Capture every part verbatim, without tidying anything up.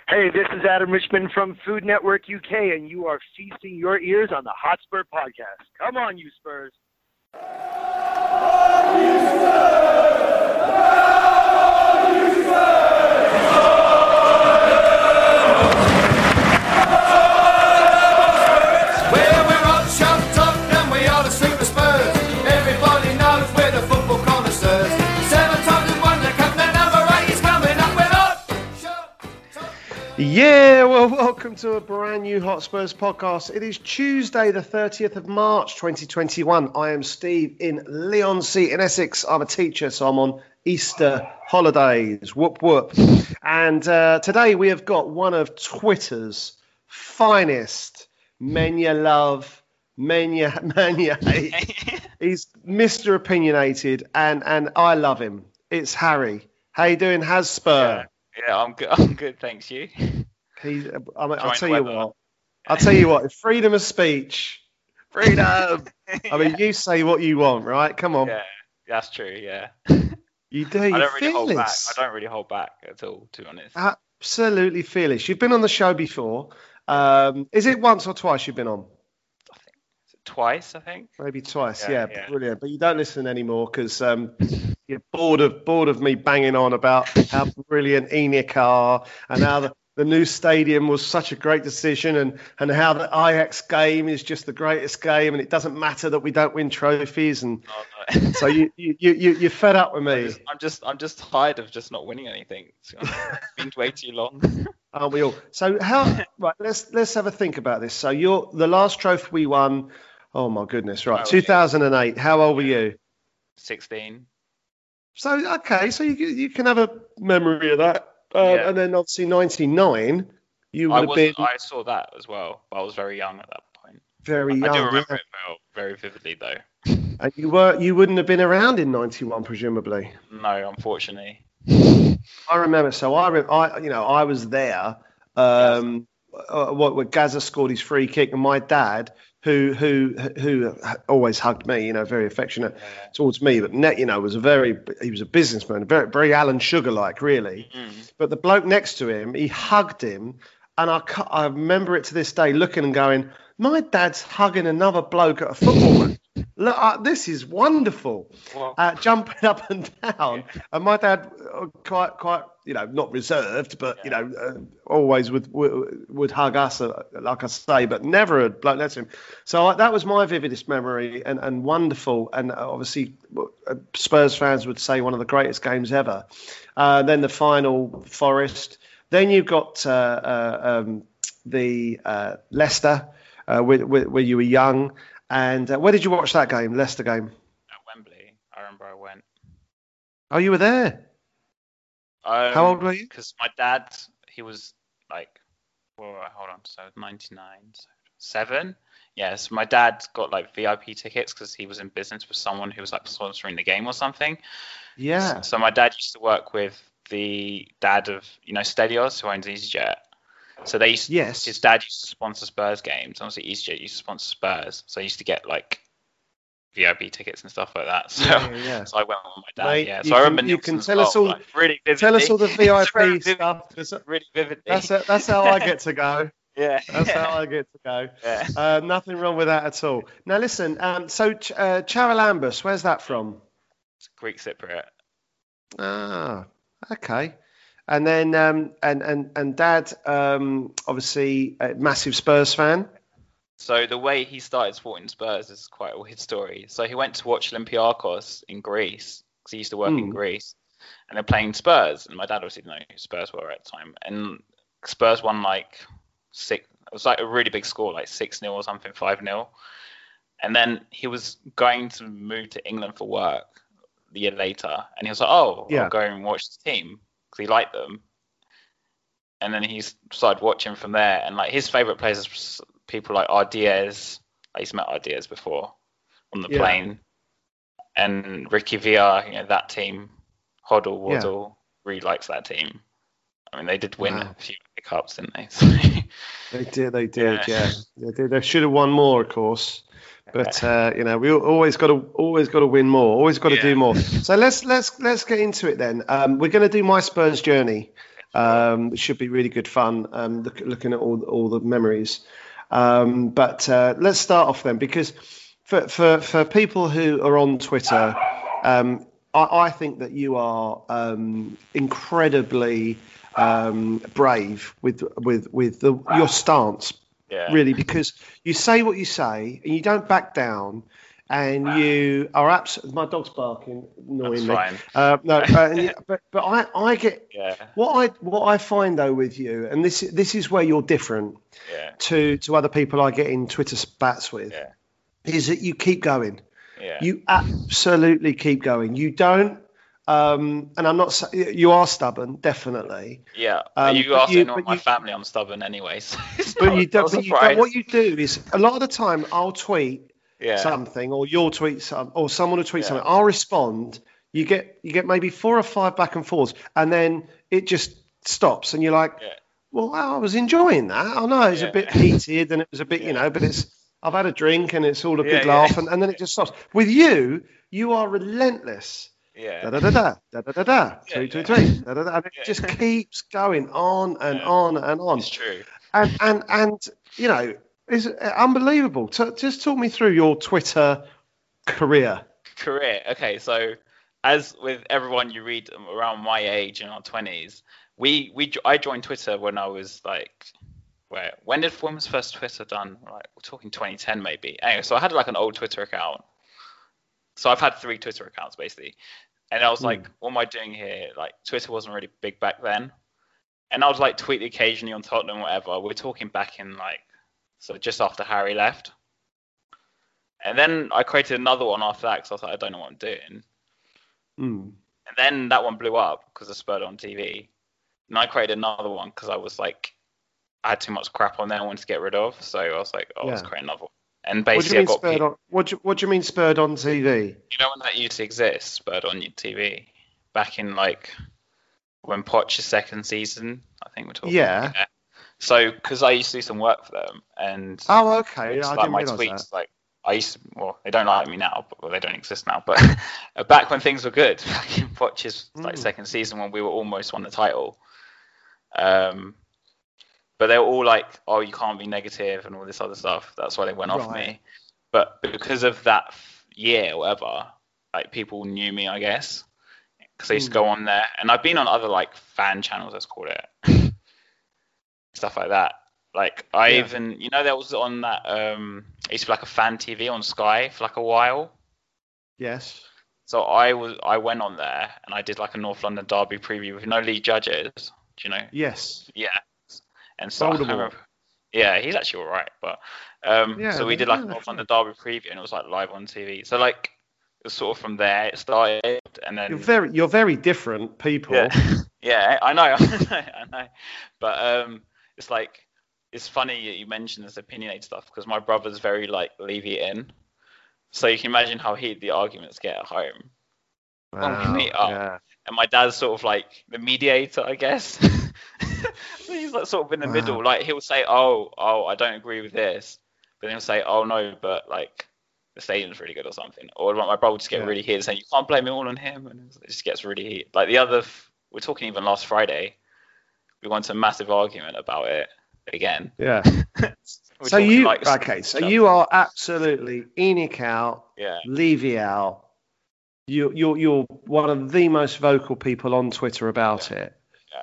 Hey, this is Adam Richmond from Food Network U K, and you are feasting your ears on the Hotspur Podcast. Come on, you Spurs. On you Spurs! On you Spurs! Well, we're up, shut up, and we are the Super Spurs. Everybody knows we're the football connoisseurs. Seven times we won the cup, the number eight is coming up. We're up, shut up. Yeah, well, welcome to a brand new Hotspurs podcast. It is Tuesday, the thirtieth of March, twenty twenty-one. I am Steve in Leigh-on-Sea in Essex. I'm a teacher, so I'm on Easter holidays. Whoop, whoop. And uh, today we have got one of Twitter's finest men you love, men you, man you hate. He's Mister Opinionated, and, and I love him. It's Harry. How you doing, Hasper? Yeah, yeah, I'm good. I'm good, thanks. You? He's, I mean, I'll Join tell the you weather. what. I'll tell you what. Freedom of speech. Freedom. I mean, you say what you want, right? Come on. Yeah, that's true. Yeah. You do. I You're don't really hold back. fearless. I don't really hold back at all, to be honest. Absolutely fearless. You've been on the show before. Um, is it once or twice you've been on? I think twice. I think. Maybe twice. Yeah, Yeah, yeah. brilliant. But you don't listen anymore because um, you're bored of bored of me banging on about how brilliant ENIAC are and how the, the new stadium was such a great decision and, and how the Ajax game is just the greatest game and it doesn't matter that we don't win trophies and Oh, no. so you you you you're fed up with I'm me, just, I'm just, I'm just tired of just not winning anything. It's been way too long. aren't we all? So how right? Let's let's have a think about this. So you're the last trophy we won. Oh my goodness! Right, How old two thousand eight. How old were you? Sixteen. So okay, so you you can have a memory of that. Uh, Yeah. And then obviously ninety-nine, you I would have was. been I saw that as well, but I was very young at that point. very young. I do remember yeah. it well, very vividly, though. And you were you wouldn't have been around in ninety-one, presumably. No, unfortunately. I remember. So I, re- I you know, I was there. Um, uh, what where Gaza scored his free kick, and my dad, who who who always hugged me, you know, very affectionate towards me, but net, you know, was a very he was a businessman, very very Alan Sugar like, really. Mm. But the bloke next to him, he hugged him, and I ca- I remember it to this day, looking and going, my dad's hugging another bloke at a football match. Look, uh, this is wonderful. Well, Uh, jumping up and down, and my dad uh, quite, quite, you know, not reserved, but you know, uh, always would, would would hug us, uh, like I say, but never a bloke next to him. So I, that was my vividest memory, and, and wonderful, and obviously uh, Spurs fans would say one of the greatest games ever. Uh, then the final, Forest. Then you got uh, uh, um, the uh, Leicester, uh, where, where, where you were young. And uh, where did you watch that game, Leicester game? at Wembley, I remember I went. Oh, you were there. Um, How old were you? Because my dad, he was like, well, hold on, so ninety-nine, so seven. Yes, my dad got like V I P tickets because he was in business with someone who was like sponsoring the game or something. Yeah. So my dad used to work with the dad of, you know, Stelios, who owns EasyJet. So they used, Yes. his dad used to sponsor Spurs games. Obviously, EasyJet used to sponsor Spurs, so I used to get like V I P tickets and stuff like that. So, Yeah, yeah, yeah. so I went with my dad. Mate, yeah, you so I can- remember you can Nielsen's tell us goal, all- like, really vividly. Tell us all the V I It's very P vivid- stuff. 'Cause Really vividly. That's that's how I get to go. yeah. That's yeah. how I get to go. Yeah. Uh, nothing wrong with that at all. Now listen. Um, so Ch- uh, Charalambos, where's that from? It's Greek Cypriot. Ah, okay. And then um, and and and Dad, um, obviously a massive Spurs fan. So the way he started supporting Spurs is quite a weird story. So he went to watch Olympiacos in Greece because he used to work in Mm. Greece, and they're playing Spurs. And my dad obviously didn't know who Spurs were at the time. And Spurs won like six. It was like a really big score, like six nil or something, five nil. And then he was going to move to England for work the year later, and he was like, "Oh, Yeah. I'll go and watch the team." Because he liked them, and then he started watching from there. And like his favorite players are people like Ardiaz. Like he's met Ardiaz before on the Yeah. plane, and Ricky Villa. You know that team. Hoddle, Yeah. Waddle really likes that team. I mean, they did win Wow. a few cups, didn't they? So, They did, they did, Yeah. yeah. They, did. They should have won more, of course. But uh, you know, we always got to always got to win more. Always got to Yeah. do more. So let's let's let's get into it then. Um, we're going to do my Spurs journey. Um, it should be really good fun. Um, look, looking at all all the memories. Um, but uh, let's start off then, because for for for people who are on Twitter, um, I, I think that you are um, incredibly um, brave with with with the, your stance. Yeah. Really, because you say what you say and you don't back down, and you are absolutely. My dog's barking, annoying me. That's fine. Uh, no, uh, and you, but but I I get Yeah. what I what I find though with you, and this this is where you're different Yeah. to to other people I get in Twitter spats with, Yeah. is that you keep going. Yeah. You absolutely keep going. You don't. Um, and I'm not. sa- You are stubborn, definitely. Yeah. Um, you but ask you- anyone in but my you- family, I'm stubborn anyway. So it's But not- you not don't. a But you, surprise. but what you do is a lot of the time I'll tweet Yeah. something, or you'll tweet some, or someone will tweet Yeah. something. I'll respond. You get you get maybe four or five back and forths, and then it just stops, and you're like, Yeah. well, I was enjoying that. I know it was Yeah. a bit heated, and it was a bit, you Yeah. know, but it's I've had a drink, and it's all a Yeah, big yeah. laugh, and, and then it just stops. With you, you are relentless. Yeah. Da da da da da da da da. Tweet Yeah, tweet yeah. tweet. Da, da, da, and it Yeah. just keeps going on and Yeah. on and on. It's true. And and and you know, it's unbelievable. T- just talk me through your Twitter career. Career. Okay, so as with everyone you read around my age in our twenties, we we I joined Twitter when I was like, where when did when was first Twitter done? Like we're talking twenty ten maybe. Anyway, so I had like an old Twitter account. So I've had three Twitter accounts basically, and I was like, what am I doing here? Like Twitter wasn't really big back then, and I would like tweet occasionally on Tottenham, whatever. We're talking back in like, so just after Harry left. And then I created another one after that because I was like, I don't know what I'm doing. Mm. And then that one blew up because of Spurred on T V. And I created another one because I was like, I had too much crap on there I wanted to get rid of. So I was like, oh, let's Yeah. create another one. And What do basically, you I mean got spurred people, on? What do you, what do you mean spurred on T V? you know, when that used to exist, Spurred on T V, back in like when Poch's second season, I think we're talking. Yeah. So, because I used to do some work for them, and Oh, okay. it's I like didn't my realise tweets, that. like I used to, well, they don't like me now, but well, they don't exist now. But back when things were good, back in Poch's like Mm. second season when we were almost won the title, um, but they were all like, "Oh, you can't be negative" and all this other stuff. That's why they went off Right. me. But because of that f- year, or whatever, like people knew me, I guess, because I used to Mm. go on there, and I've been on other like fan channels, let's call it, stuff like that. Like I Yeah. even, you know, there was on that um, it used to be like a fan T V on Sky for like a while. Yes. So I was, I went on there and I did like a North London derby preview with no lead judges. Do you know? Yes. Yeah. And so I can't Voldemort. remember. Yeah, he's actually all right. But um, Yeah, so we they- did like yeah, a they're North London derby preview and it was like live on T V. So like it was sort of from there it started, and then You're very you're very different people. yeah, yeah, I know, I know, I know. But um, it's like it's funny that you mentioned this opinionated stuff because my brother's very like leave it in. So you can imagine how heated the arguments get at home. When we meet up. yeah. And my dad's sort of like the mediator, I guess. So he's like sort of in the Wow. middle. Like he'll say, "Oh, oh, I don't agree with this," but then he'll say, "Oh no, but like the stadium's really good" or something. Or like my brother would just get Yeah. really heated, saying, "You can't blame it all on him," and it just gets really heated. Like the other, f- we're talking even last Friday, we got into a massive argument about it again. Yeah. We're So talking, you like, okay? So stuff. you are absolutely ENIC out, yeah, Levy out. You you're you're one of the most vocal people on Twitter about it.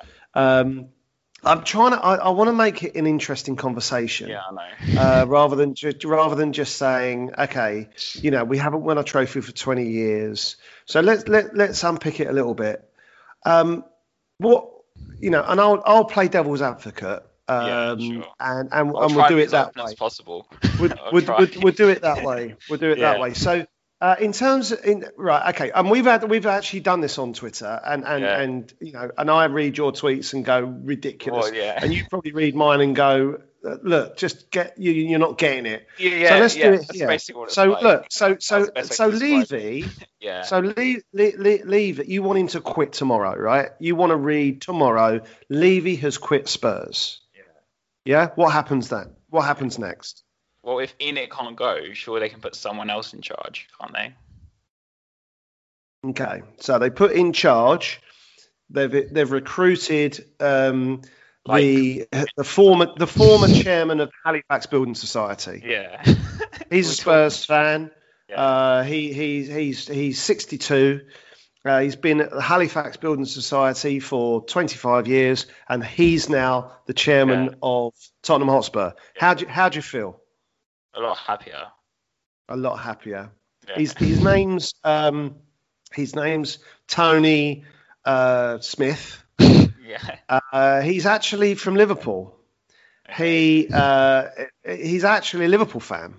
Um, I'm trying to. I, I want to make it an interesting conversation. yeah, I know. Uh, rather than just rather than just saying, okay, you know, we haven't won a trophy for twenty years, so let's let let's unpick it a little bit. Um, what you know, and I'll I'll play devil's advocate. Um, Yeah, sure. and and, I'll and try we'll do be it as that open way. as possible. We'll, I'll we'll, try. we'll, we'll do it that way. We'll do it that Yeah. way. So, uh, in terms of, in right, okay, and we've had we've actually done this on Twitter, and and Yeah. and you know, and I read your tweets and go ridiculous, Well, yeah. and you probably read mine and go, uh, look, just get you, you're not getting it. Yeah, yeah, so let's yeah, do it that's here. basically what it's So like. look, so so That's the best way so to describe Levy, Yeah. so leave leave leave it. You want him to quit tomorrow, right? You want to read tomorrow. Levy has quit Spurs. Yeah. Yeah. What happens then? What happens next? Well, if Enid can't go, sure they can put someone else in charge, can't they? Okay, so they put in charge. They've they've recruited um, Like- the the former the former chairman of Halifax Building Society. Yeah. He's a We Spurs fan. Yeah. Uh, he he's he's he's sixty-two. Uh, he's been at the Halifax Building Society for twenty-five years, and he's now the chairman Yeah. of Tottenham Hotspur. How do you, how do you feel? A lot happier. A lot happier. Yeah. His his name's um, his name's Tony uh, Smith. Yeah. Uh, he's actually from Liverpool. He uh, he's actually a Liverpool fan,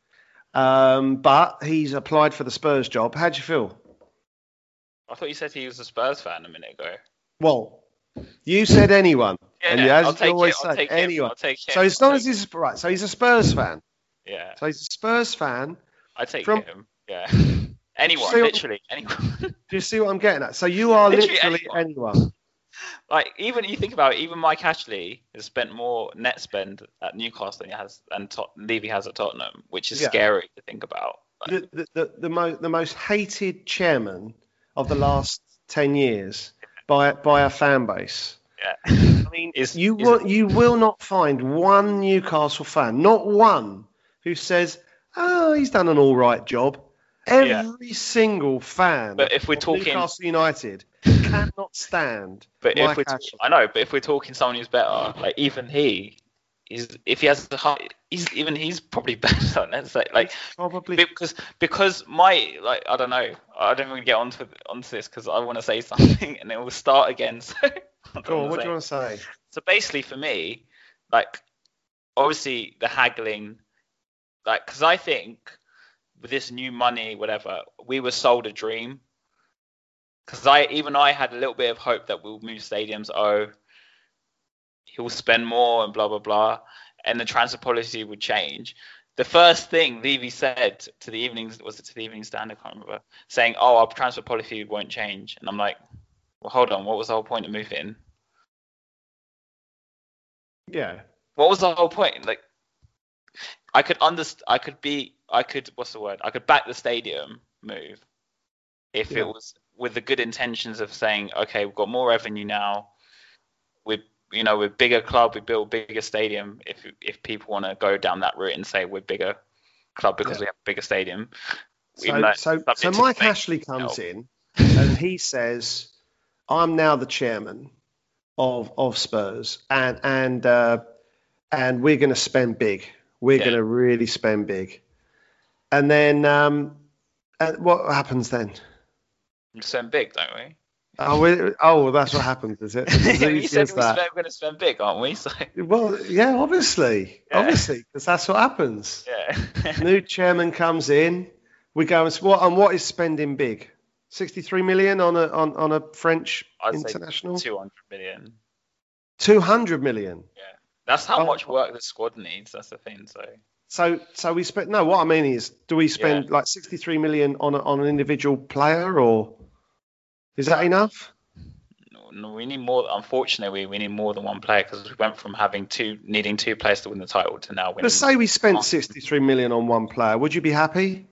um, but he's applied for the Spurs job. How do you feel? I thought you said he was a Spurs fan a minute ago. Well, you said anyone, Yeah, and you, as I'll you take always it, I'll say, take him, anyone. I'll take him, So as I'll long as take he's right, so he's a Spurs fan. Yeah. So he's a Spurs fan. I take from- him. Yeah. Anyone, See- literally anyone. Do you see what I'm getting at? So you are Literally literally, anyone. anyone. Like even you think about it, even Mike Ashley has spent more net spend at Newcastle than he has and Tot- Levy has at Tottenham, which is Yeah. scary to think about. Like, The the the, the, mo- the most hated chairman of the last ten years by by a fan base. yeah. I mean, Is- you is- will you will not find one Newcastle fan, not one, who says, "Oh, he's done an all right job." Every single fan But if we're of talking- Newcastle United cannot stand But if Mike we're, t- Ashley. I know, but if we're talking someone who's better, like even he, is if he has the high, he's even he's probably better. Let's say, like Probably. because because my like I don't know, I don't want to get onto onto this because I want to say something and it will start again. So I don't Go on, wanna what do say you want to say? So basically, for me, like, obviously the haggling, like, because I think with this new money, whatever, we were sold a dream. Because I, even I had a little bit of hope that we'll move stadiums. Oh, he'll spend more and blah blah blah, and the transfer policy would change. The first thing Levy said to the evenings was it to the Evening Standard? I can't remember, saying, "Oh, our transfer policy won't change," and I'm like, "Well, hold on, what was the whole point of moving?" Yeah. What was the whole point? Like, I could understand. I could be. I could. What's the word? I could back the stadium move if Yeah. it was with the good intentions of saying, okay, we've got more revenue now. We, you know, we're bigger club. We build bigger stadium. If if people want to go down that route and say we're bigger club because Yeah. we have a bigger stadium. So, even though so, subject so to Mike change, Ashley comes no. in and he says, "I'm now the chairman of of Spurs, and and uh, and we're going to spend big. We're Yeah. going to really spend big." And then, um, and what happens then? We spend big, don't we? Oh, we, oh, well, that's what happens, is it? you Who said says we that? spend, we're going to spend big, aren't we? So Well, yeah, obviously, Yeah. obviously, because that's what happens. yeah. New chairman comes in. We go and what and what is spending big? sixty-three million on a on, on a French I'd international. say two hundred million. two hundred million. That's how Oh. much work the squad needs. That's the thing. So So so we spend no. What I mean is, do we spend like sixty-three million on a, on an individual player, or is that enough? no, no, we need more. Unfortunately, we, we need more than one player because we went from having two, needing two players to win the title to now winning Let's say we spent sixty-three million on one player. Would you be happy?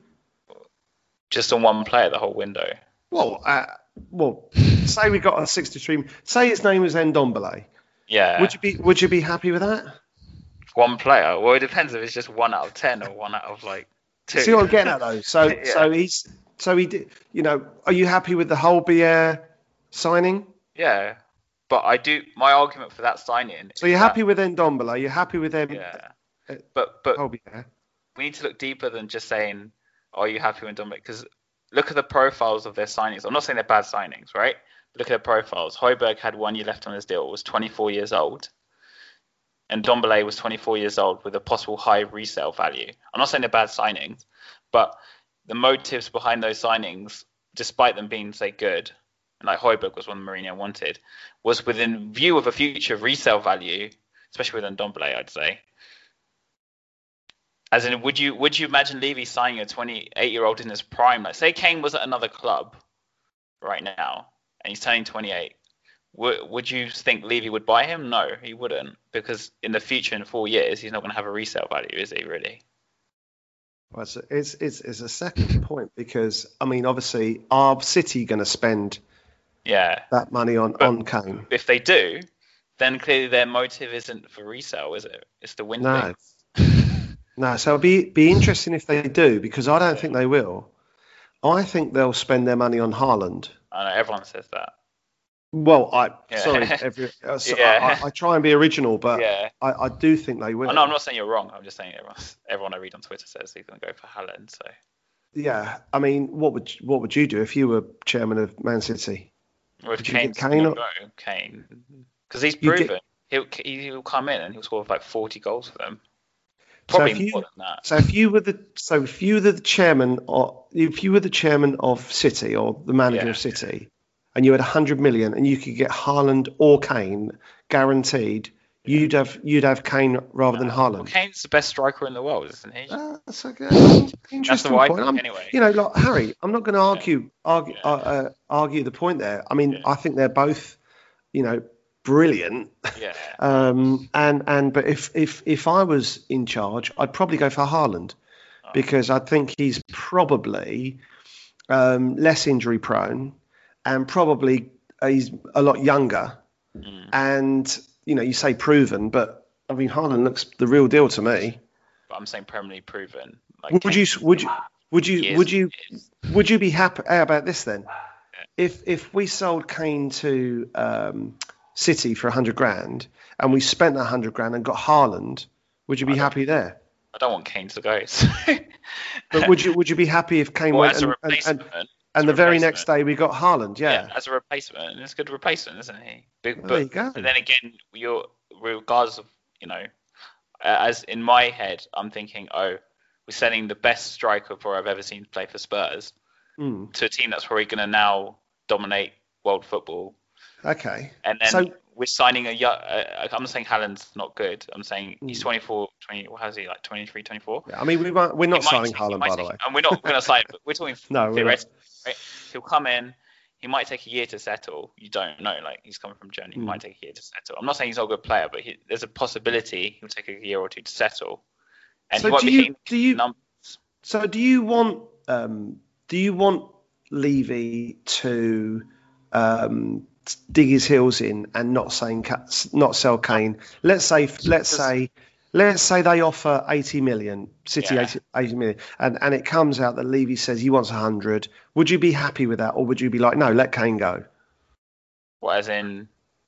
just on one player the whole window. Well, uh, well, say we got a sixty-three. Say his name was Ndombele. Yeah. Would you be Would you be happy with that? one player? Well, it depends if it's just one out of ten or one out of like two. See what I'm getting at though. So Yeah. so he's so he did. You know, are you happy with the whole Bier signing? Yeah. But I do. My argument for that signing. So is you're that- happy with Ndombele? You're happy with them? Yeah. uh, But but Holbier? we need to look deeper than just saying, "Are you happy with Dominic?" Because look at the profiles of their signings. I'm not saying they're bad signings, right? But look at their profiles. Højbjerg had one year left on his deal, was twenty-four years old, and Ndombele was twenty-four years old with a possible high resale value. I'm not saying they're bad signings, but the motives behind those signings, despite them being say good, and like Højbjerg was one Mourinho wanted, was within view of a future resale value, especially with Ndombele, I'd say. As in, would you would you imagine Levy signing a twenty-eight-year-old in his prime? Like, say Kane was at another club right now, and he's turning twenty-eight. Would would you think Levy would buy him? No, he wouldn't, because in the future, in four years, he's not going to have a resale value, is he? Really? Well, it's, it's it's it's a second point because I mean, obviously, are City going to spend Yeah. that money on, But on Kane. if they do, then clearly their motive isn't for resale, is it? It's to win No. things. No, so it'll be be interesting if they do, because I don't think they will. I think they'll spend their money on Haaland. I know everyone says that. Well, I Yeah. sorry, every, uh, so Yeah. I, I, I try and be original, but Yeah. I, I do think they will. Oh, no, I'm not saying you're wrong. I'm just saying everyone, everyone I read on Twitter says he's going to go for Haaland. So Yeah, I mean, what would what would you do if you were chairman of Man City? with Would you get Kane's Kane Kane, or- go, Kane, because he's You get- proven he'll he'll come in and he'll score like forty goals for them. So Probably if you- more than that. So if you were the so if you were the chairman or if you were the chairman of City or the manager Yeah. of City, and you had a hundred million and you could get Haaland or Kane guaranteed, you'd have you'd have Kane rather than Well, Haaland. Kane's the best striker in the world, isn't he? Uh, that's a good, interesting what I point. think I'm- anyway. You know, like Harry, I'm not going to argue argue Yeah. uh, uh, argue the point there. I mean, Yeah. I think they're both, you know, brilliant. Yeah. Um, and and but if if if I was in charge, I'd probably go for Haaland because I think he's probably um, less injury prone and probably uh, he's a lot younger. Mm. And you know, you say proven, but I mean Haaland looks the real deal to me. But I'm saying permanently proven. Like Would you would you would you Years would you and years. would you be happy? How about this then? If if we sold Kane to um, City for a hundred grand and we spent a hundred grand and got Haaland, would you be I don't- happy there? I don't want Kane to go. So. But would you would you be happy if Kane well, went as a and, and, replacement, and, as and a the very replacement. next day we got Haaland? Yeah, as a replacement, it's a good replacement, isn't he? But, Well, but, there you go. but then again, you're regardless of you know, as in my head, I'm thinking, oh, we're sending the best striker for I've ever seen play for Spurs Mm, to a team that's probably going to now dominate world football, okay. and then So- we're signing a young. Uh, I'm not saying Haaland's not good. I'm saying he's Mm. twenty-four, twenty. What has he like? twenty-three, twenty-four. Yeah, I mean, we won't, we're not He might signing take- he Haaland, might by the take- way. And we're not going to sign, but we're talking No, we're not. theoretically, right? He'll come in. He might take a year to settle. You don't know. Like he's coming from Germany. He Mm. might take a year to settle. I'm not saying he's not a good player, but he, there's a possibility he'll take a year or two to settle. And So he won't do be you- hitting do you- numbers. So do you want um, do you want Levy to um, dig his heels in and not saying Ca- not sell Kane? Let's say let's say let's say they offer eighty million, City Yeah. eighty, eighty million, and and it comes out that Levy says he wants one hundred. Would you be happy with that, or would you be like, no, let Kane go? What as in?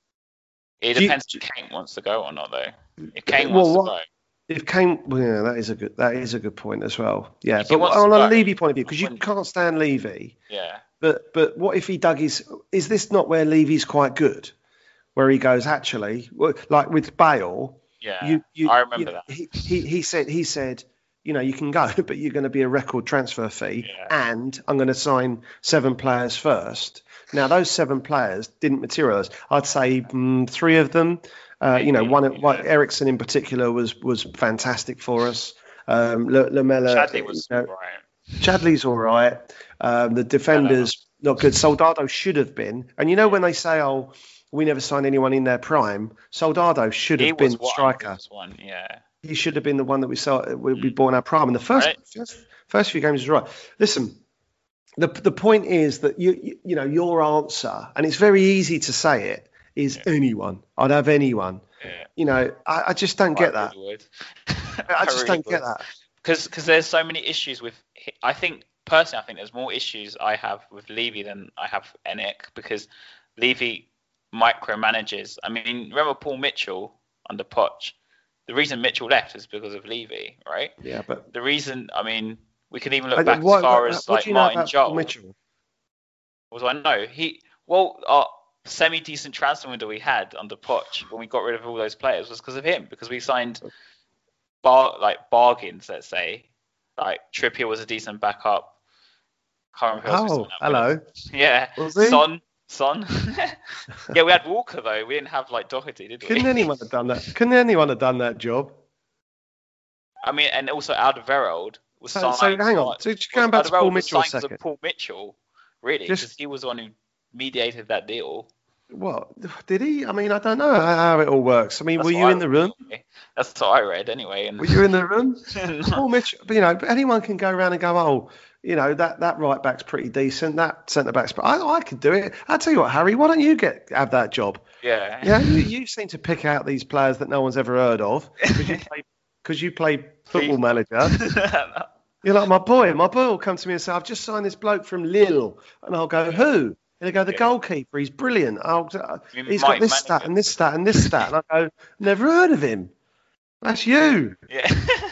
It Do you- depends if Kane wants to go or not, though. If Kane Well, wants what- to go, If Kane, well, yeah, that is a good that is a good point as well. Yeah, If he but wants on to a go, Levy point of view, because you wouldn't- can't stand Levy. yeah. But but what if he dug his? Is this not where Levy's quite good? Where he goes, actually, well, like with Bale, Yeah, you, you, I remember you- that. He, he he said he said, you know, you can go, but you're going to be a record transfer fee, Yeah. and I'm going to sign seven players first. Now those seven players didn't materialise. I'd say mm, three of them. Uh, you know, Maybe, one, one yeah. Ericsson in particular was was fantastic for us. Um, L- Lamella, Chadley was you know, right. Chadley's all right. Um, the defenders not good. Soldado should have been. And you know when they say, "Oh, we never signed anyone in their prime," Soldado should have He been was one. He striker. was one. Yeah. He should have been the one that we saw. We, we bought in our prime. And the first Right. first, first few games was right. Listen, the the point is that you you, you know your answer, and it's very easy to say it, is anyone. I'd have anyone. Yeah. You know, I, I just don't get I that. really would. I just don't get that. Because because there's so many issues with. I think personally, I think there's more issues I have with Levy than I have Enick because Levy micromanages. I mean, remember Paul Mitchell under Poch? The reason Mitchell left is because of Levy, right? Yeah, but The reason, I mean, we can even look I- back what- as far what- as what like do you know Martin about Joel. Paul Mitchell? What do I know? He well, our semi decent transfer window we had under Poch when we got rid of all those players was because of him because we signed bar like bargains, let's say. Like Trippier was a decent backup. Can't remember who else we Oh, signed up hello. with. Yeah. Was he? Son. Son. Yeah, we had Walker though. We didn't have like Doherty, did we? Couldn't anyone have done that? Couldn't anyone have done that job? I mean, and also Alderweireld was So, signed. so hang on. like- So just going back to Alderweireld Paul was Mitchell a signed 'cause of second. Paul Mitchell, really, Just- because he was the one who mediated that deal. What did he? I mean, I don't know how it all works. I mean, That's were what you I in the room? read. That's what I read anyway. And Were you in the room? No. Paul Mitchell, but, you know, but anyone can go around and go, oh, You know, that, that right back's pretty decent. That centre back's, but I, I could do it. I'll tell you what, Harry, why don't you get have that job? Yeah. Yeah, you, you seem to pick out these players that no one's ever heard of because you play, because you play Football Manager. You're like, my boy, my boy will come to me and say, I've just signed this bloke from Lille. And I'll go, who? And they go, the Yeah. goalkeeper, he's brilliant. I'll, You he's might got this manage stat it. and this stat and this stat. And I go, never heard of him. That's you. Yeah.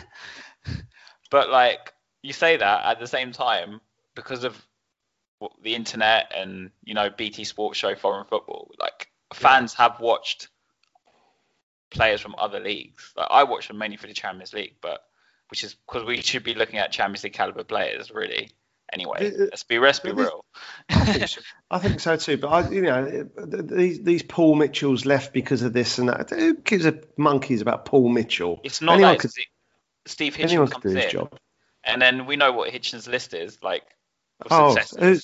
But like you say that at the same time, because of what- the internet and, you know, B T Sports show foreign football, like fans have watched players from other leagues. Like I watch them mainly for the Champions League, but which is because we should be looking at Champions League caliber players, really. Anyway, The- let's be let's be the- real. I think so. I think so too. But I, you know, these these Paul Mitchells left because of this and that. Who gives a monkeys about Paul Mitchell? It's not Anyone like could, Steve- Steve anyone Hitchens could do comes his in, job. and then we know what Hitchens' list is like. Of Oh, successes.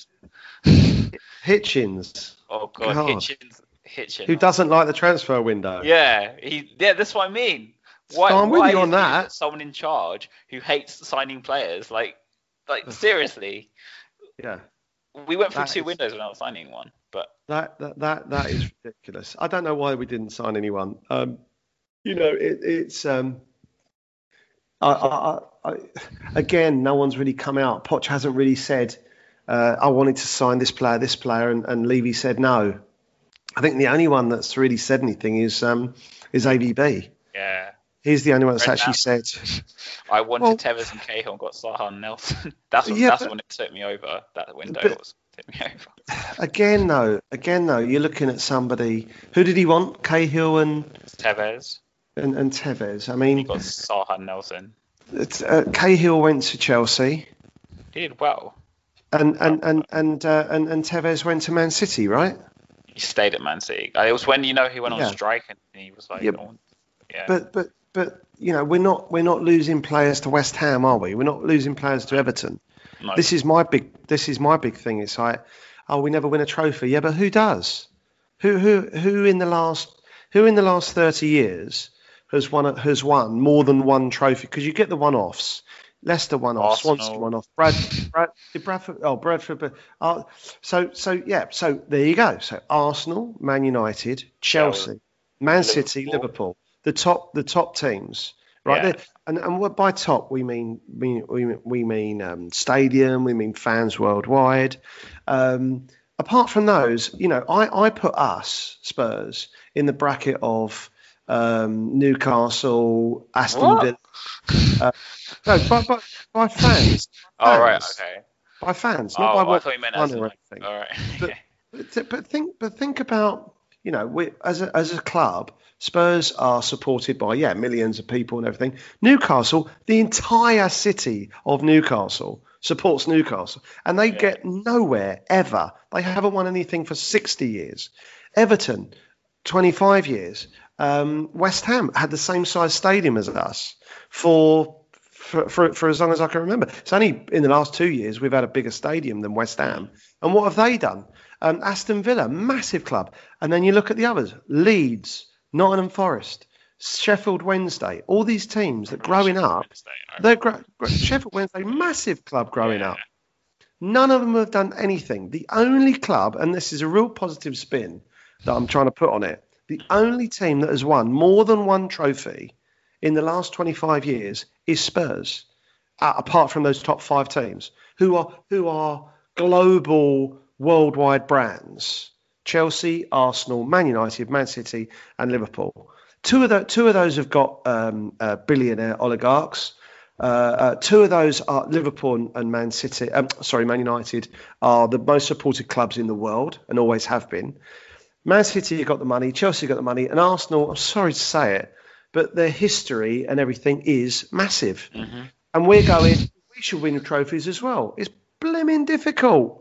Hitchens, Oh god, God. Hitchens, Hitchens. who doesn't like the transfer window. Yeah, he. Yeah, that's what I mean. Why? I'm with why you on is he that. someone in charge who hates signing players? Like, like seriously, Yeah. we went through That two is- windows without signing one. But That that that that is ridiculous. I don't know why we didn't sign anyone. Um, you know, it, it's um, I, I, I, again, no one's really come out. Poch hasn't really said, uh, I wanted to sign this player, this player, and, and Levy said no. I think the only one that's really said anything is um, is A V B. yeah, He's the only one that's Red actually said. I wanted Well- Tevez and Cahill and got Saha and Nelson. That's when, Yeah, that's but- when it took me over. That window but- was took me over. Again, though, again though, you're looking at somebody. Who did he want? Cahill and Tevez, and, and Tevez. I he mean, got Saha and Nelson. it's, uh, Cahill went to Chelsea. He did well. And and and and, uh, and and Tevez went to Man City, right? He stayed at Man City. Uh, It was when you know he went on Yeah. strike and he was like, Yeah. oh, yeah. But but but you know, we're not we're not losing players to West Ham, are we? We're not losing players to Everton. No. This is my big this is my big thing. It's like, oh, we never win a trophy. Yeah, but who does? Who who who in the last who in the last thirty years has won a- has won more than one trophy? Because you get the one-offs. Leicester one-off, Arsenal. Swansea one-off, Brad, Brad, did Bradford, oh Bradford, but uh, so so yeah, so there you go. So Arsenal, Man United, Chelsea, Man City, Liverpool. Liverpool, the top the top teams, right Yeah. there. And and what by top we mean we we, we mean um, stadium, we mean fans worldwide. Um, apart from those, you know, I I put us Spurs in the bracket of um, Newcastle, Aston What? Villa. Uh, no, by, by, by fans. Oh, right, fans. okay. By fans, Oh, not by I what thought you meant won as in, or like, anything. all right. But- But, th- but think, but think about, you know, we as a as a club, Spurs are supported by yeah millions of people and everything. Newcastle, the entire city of Newcastle supports Newcastle, and they Yeah. get nowhere ever. They haven't won anything for sixty years. Everton, twenty-five years. Um, West Ham had the same size stadium as us for. For, for, for as long as I can remember. It's only in the last two years we've had a bigger stadium than West Ham. And what have they done? Um, Aston Villa, massive club. And then you look at the others. Leeds, Nottingham Forest, Sheffield Wednesday. All these teams that growing up, they're gro- gro- Sheffield Wednesday, massive club growing Yeah. up. None of them have done anything. The only club, and this is a real positive spin that I'm trying to put on it, the only team that has won more than one trophy in the last twenty-five years is Spurs, uh, apart from those top five teams who are who are global, worldwide brands: Chelsea, Arsenal, Man United, Man City, and Liverpool. Two of the, two of those have got um, uh, billionaire oligarchs. Uh, uh, two of those are Liverpool and, and Man City. Um, sorry, Man United are the most supported clubs in the world and always have been. Man City got the money, Chelsea got the money, and Arsenal, I'm sorry to say it, but their history and everything is massive. Mm-hmm. And we're going, we should win trophies as well. It's blimmin' difficult.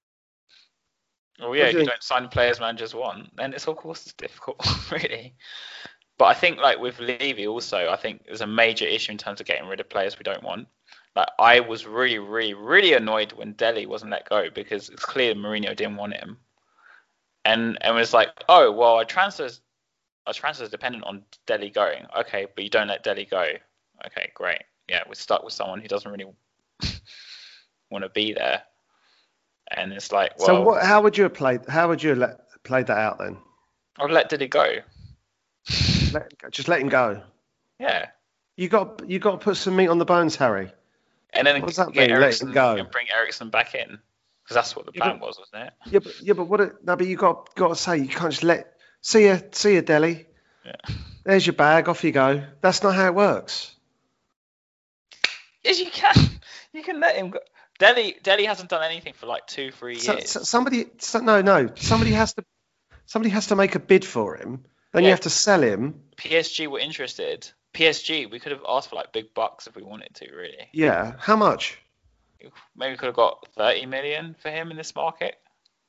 Well, What yeah, do if you you think? don't sign players managers want, then it's of course it's difficult, really. But I think like with Levy also, I think there's a major issue in terms of getting rid of players we don't want. Like I was really, really, really annoyed when Delhi wasn't let go because it's clear Mourinho didn't want him, and and it was like, oh well, our transfers, our transfers dependent on Delhi going. Okay, but you don't let Delhi go. Okay, great. Yeah, we're stuck with someone who doesn't really want to be there. And it's like, well, So what? How would you have played? How would you have let, played that out then? I've let Diddy go. Let, just let him go. Yeah. You got you got to put some meat on the bones, Harry. And then What does that get mean, let Ericsson him go? and bring Ericsson back in. Because that's what the Yeah, plan but- was, wasn't it? Yeah, but yeah, but what? It, no, but you got got to say you can't just let. See ya, see ya, Delhi. Yeah. There's your bag. Off you go. That's not how it works. Yes, you can. You can let him go. Delhi, Delhi hasn't done anything for like two, three So, years. so somebody, so, no, no. Somebody has to. Somebody has to make a bid for him. Then you Yeah. have to sell him. P S G were interested. P S G, we could have asked for like big bucks if we wanted to, really. Yeah. How much? Maybe we could have got thirty million for him in this market.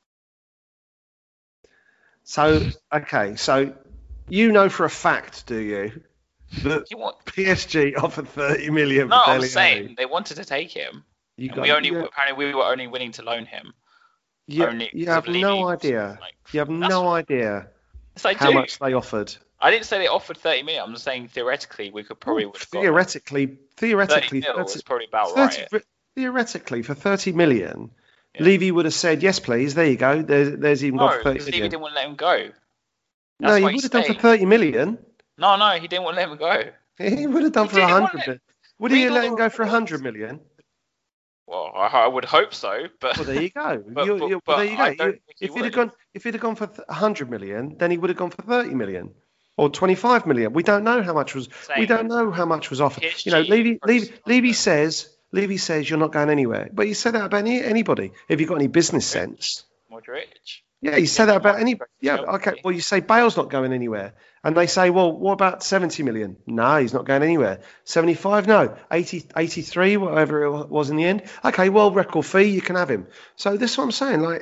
So okay, so you know for a fact, do you, that You want? P S G offered thirty million No, for I'm Dele saying Alli? they wanted to take him, You and got, we only you, apparently we were only willing to loan him. you, only you because have of Levy no was idea. like- You have That's- no idea Yes, I how do. much they offered. I didn't say they offered thirty million. I'm just saying theoretically we could probably Well, would have got theoretically, theoretically, thirty mil thirty, was probably about thirty right. theoretically for thirty million, Yeah. Levy would have said, "Yes, please. There you go. There's, there's even No, got thirty because Levy million." didn't want to let him go. No, That's he what would he's have done for saying. thirty million. No, no, he didn't want to let him go. He would have done He for a didn't want hundred it. million. Would he Read have all let the him go for a reports. hundred million? Well, I, I would hope so, but Well, there you go. But- You- but- you- but well, there you I go. don't You- think he if he'd have would. gone, if he'd have gone for a hundred million, then he would have gone for thirty million or twenty-five million. We don't know how much was. We Same. don't know how much was offered. P S G You know, Levy, Levy, approached- Levy says, Levy says you're not going anywhere. But you said that about any, anybody. Have you got any business sense? Modric. Yeah, you say that about any. Modric Yeah, to okay. Chelsea. Well, you say Bale's not going anywhere, and they say, well, what about seventy million? No, he's not going anywhere. seventy-five? No. eighty, eighty-three, whatever it was in the end. Okay, well, record fee, you can have him. So this is what I'm saying. Like,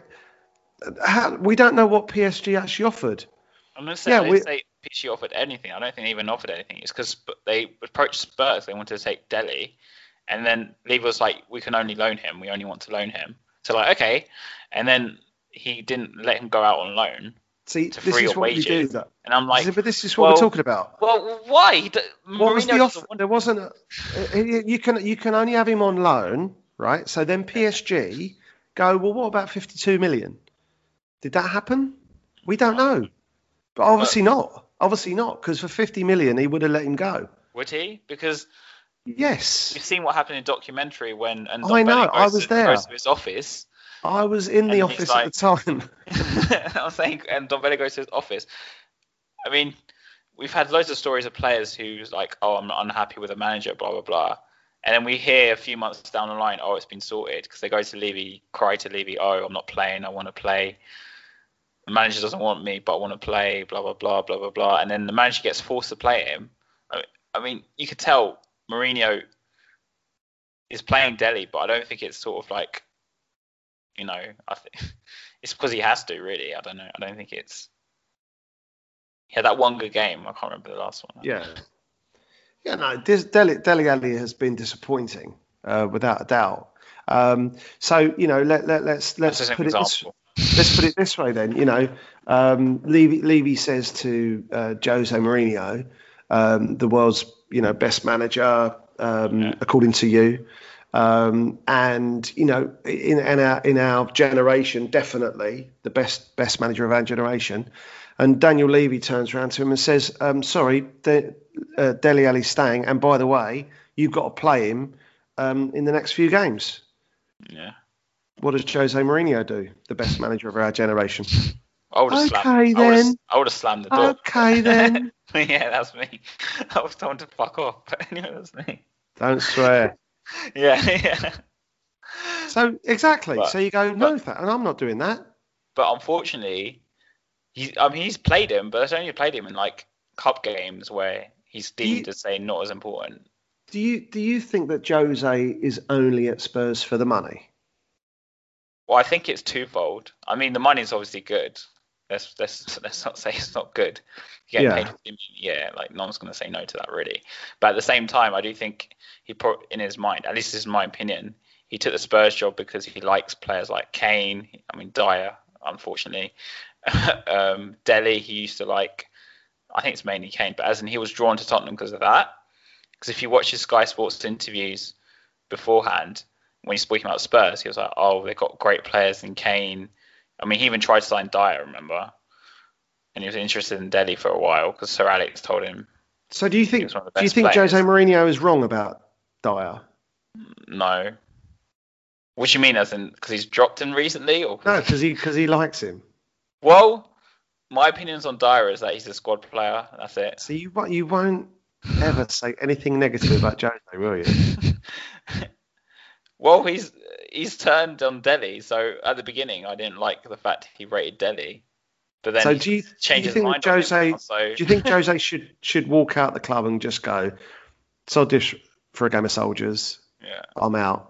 how, we don't know what P S G actually offered. I'm gonna say Yeah, I didn't we- say P S G offered anything. I don't think they even offered anything. It's because they approached Spurs. They wanted to take Delhi, and then Levy was like, "We can only loan him. We only want to loan him." So like, okay, and then he didn't let him go out on loan, See, To this free is your what you wages. do. That. and I'm like, but this is what well- we're talking about. "Well, why?" He d- What was Mourinho the doesn't offer? want- There wasn't. A, uh, you can you can only have him on loan, right? So then P S G go, well, what about fifty-two million? Did that happen? We don't know. But obviously not. Obviously not, because for fifty million he would have let him go. Would he? Because Yes, you've seen what happened in the documentary when and I know, goes I was to, there. goes to his office. I was in the And he's office like- at the time. I was saying, and Don Bello goes to his office. I mean, we've had loads of stories of players who's like, "Oh, I'm unhappy with the manager," blah blah blah, and then we hear a few months down the line, "Oh, it's been sorted," because they go to Levy, cry to Levy, "Oh, I'm not playing. I want to play. The manager doesn't want me, but I want to play." Blah blah blah blah blah blah, and then the manager gets forced to play him. I mean, I mean you could tell Mourinho is playing Delhi, but I don't think it's sort of like, you know, I think it's because he has to, really. I don't know. I don't think it's. He had that one good game. I can't remember the last one. Yeah. Yeah, no, this, Dele, Dele Alli has been disappointing, uh, without a doubt. Um, so, you know, let, let, let's let's That's just an put it this, example. let's put it this way then. You know, um, Levy, Levy says to uh, Jose Mourinho, um, the world's, you know, best manager, um, Yeah. according to you. Um, and, you know, in, in our in our generation, definitely the best best manager of our generation. And Daniel Levy turns around to him and says, um, sorry, De, uh, Dele Alli's staying. And by the way, you've got to play him um, in the next few games. Yeah. What does Jose Mourinho do? The best manager of our generation. I would have Okay, slammed. I would have, then. I would have slammed the door. Okay, then. Yeah, that's me. I was told to fuck off, but anyway, that's me. Don't swear. Yeah, yeah. So, exactly. But- so you go, no, that, and I'm not doing that. But unfortunately, he, I mean, he's played him, but it's only played him in like cup games where he's deemed You- as say not as important. Do you do you think that Jose is only at Spurs for the money? Well, I think it's twofold. I mean, the money's obviously good. Let's let's let's not say it's not good. You get Yeah. paid for him, yeah, like no one's going to say no to that really. But at the same time, I do think he put in his mind, at least this is my opinion, he took the Spurs job because he likes players like Kane. I mean, Dyer, unfortunately. um, Delhi, he used to like. I think it's mainly Kane, but as in he was drawn to Tottenham because of that. Because if you watch his Sky Sports interviews beforehand, when he's speaking about Spurs, he was like, oh, they've got great players in Kane. I mean, he even tried to sign Dyer, remember? And he was interested in Delhi for a while because Sir Alex told him. So do you think do you think players. Jose Mourinho is wrong about Dyer? No. What do you mean, as in because he's dropped him recently, or no, because he because he likes him. Well, my opinions on Dyer is that he's a squad player. That's it. So you you won't ever say anything negative about Jose, will you? Well, he's he's turned on Delhi. So at the beginning, I didn't like the fact he rated Delhi, but then so he do you, changed do you his think mind Jose? on him now, so... Do you think Jose should should walk out the club and just go, "Sod this for a game of soldiers"? Yeah, I'm out.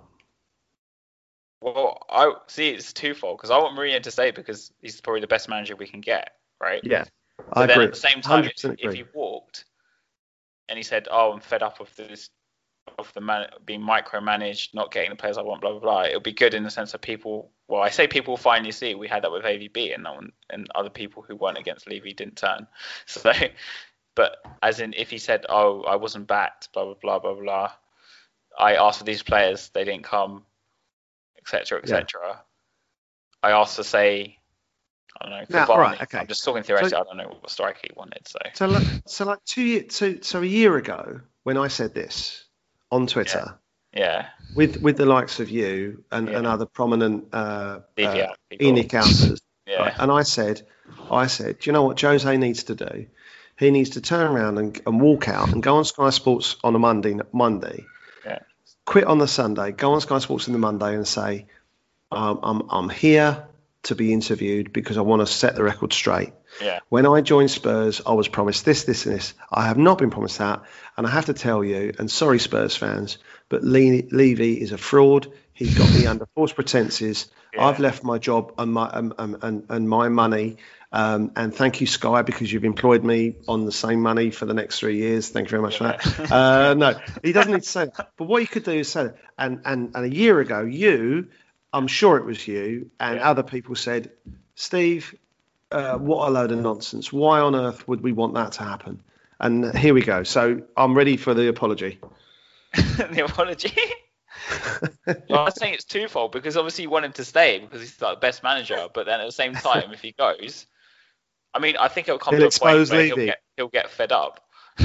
Well, I see it's twofold because I want Mourinho to stay because he's probably the best manager we can get, right? Yeah, but I then agree. At the same time, if, agree. if he walked and he said, "Oh, I'm fed up with this, of the man being micromanaged, not getting the players I want," blah blah blah, it would be good in the sense of people. Well, I say people will finally see. We had that with A V B, and no one, and other people who weren't against Levy didn't turn. So, but as in, if he said, "Oh, I wasn't backed," blah blah blah blah blah, I asked for these players, they didn't come, et cetera, et cetera. Yeah. I asked to say, I don't know, now, Cavani. right, okay. I'm just talking theoretically. So, I don't know what striker he wanted. So, so like, so like two years, so so a year ago when I said this on Twitter, yeah, yeah. with with the likes of you and, yeah. and other prominent uh, uh, e-accounters, yeah. right? And I said, I said, do you know what Jose needs to do? He needs to turn around and, and walk out and go on Sky Sports on a Monday, Monday. Yeah. Quit on the Sunday, go on Sky Sports on the Monday and say, um, I'm I'm here to be interviewed because I want to set the record straight. Yeah. When I joined Spurs, I was promised this, this, and this. I have not been promised that, and I have to tell you, and sorry, Spurs fans, but Le- Levy is a fraud. He got me under false pretenses. Yeah. I've left my job and my um, um, and and my money. Um, and thank you, Sky, because you've employed me on the same money for the next three years. Thank you very much yeah. for that. Uh, no, he doesn't need to say that. But what you could do is say that. And, and, and a year ago, you, I'm sure it was you, and yeah. other people said, Steve, uh, what a load of nonsense. Why on earth would we want that to happen? And here we go. So I'm ready for the apology. The apology? Well, I was saying it's twofold because obviously you want him to stay because he's like the best manager. But then at the same time, if he goes... I mean, I think it'll come he'll to a point where he'll get, he'll get fed up.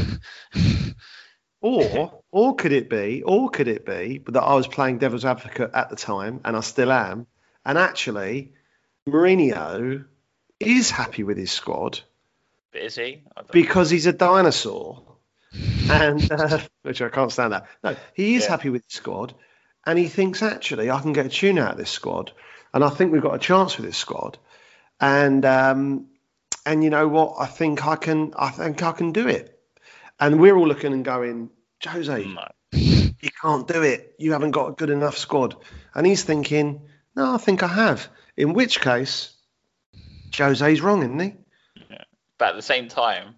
or, or could it be, or could it be that I was playing devil's advocate at the time, and I still am, and actually, Mourinho is happy with his squad. Is he? Because he's a dinosaur, and uh, which I can't stand that. No, he is yeah. happy with his squad, and he thinks actually I can get a tune out of this squad, and I think we've got a chance with this squad, and. Um, And you know what? I think I can. I think I can do it. And we're all looking and going, Jose, no. you can't do it. You haven't got a good enough squad. And he's thinking, no, I think I have. In which case, Jose's wrong, isn't he? Yeah. But at the same time,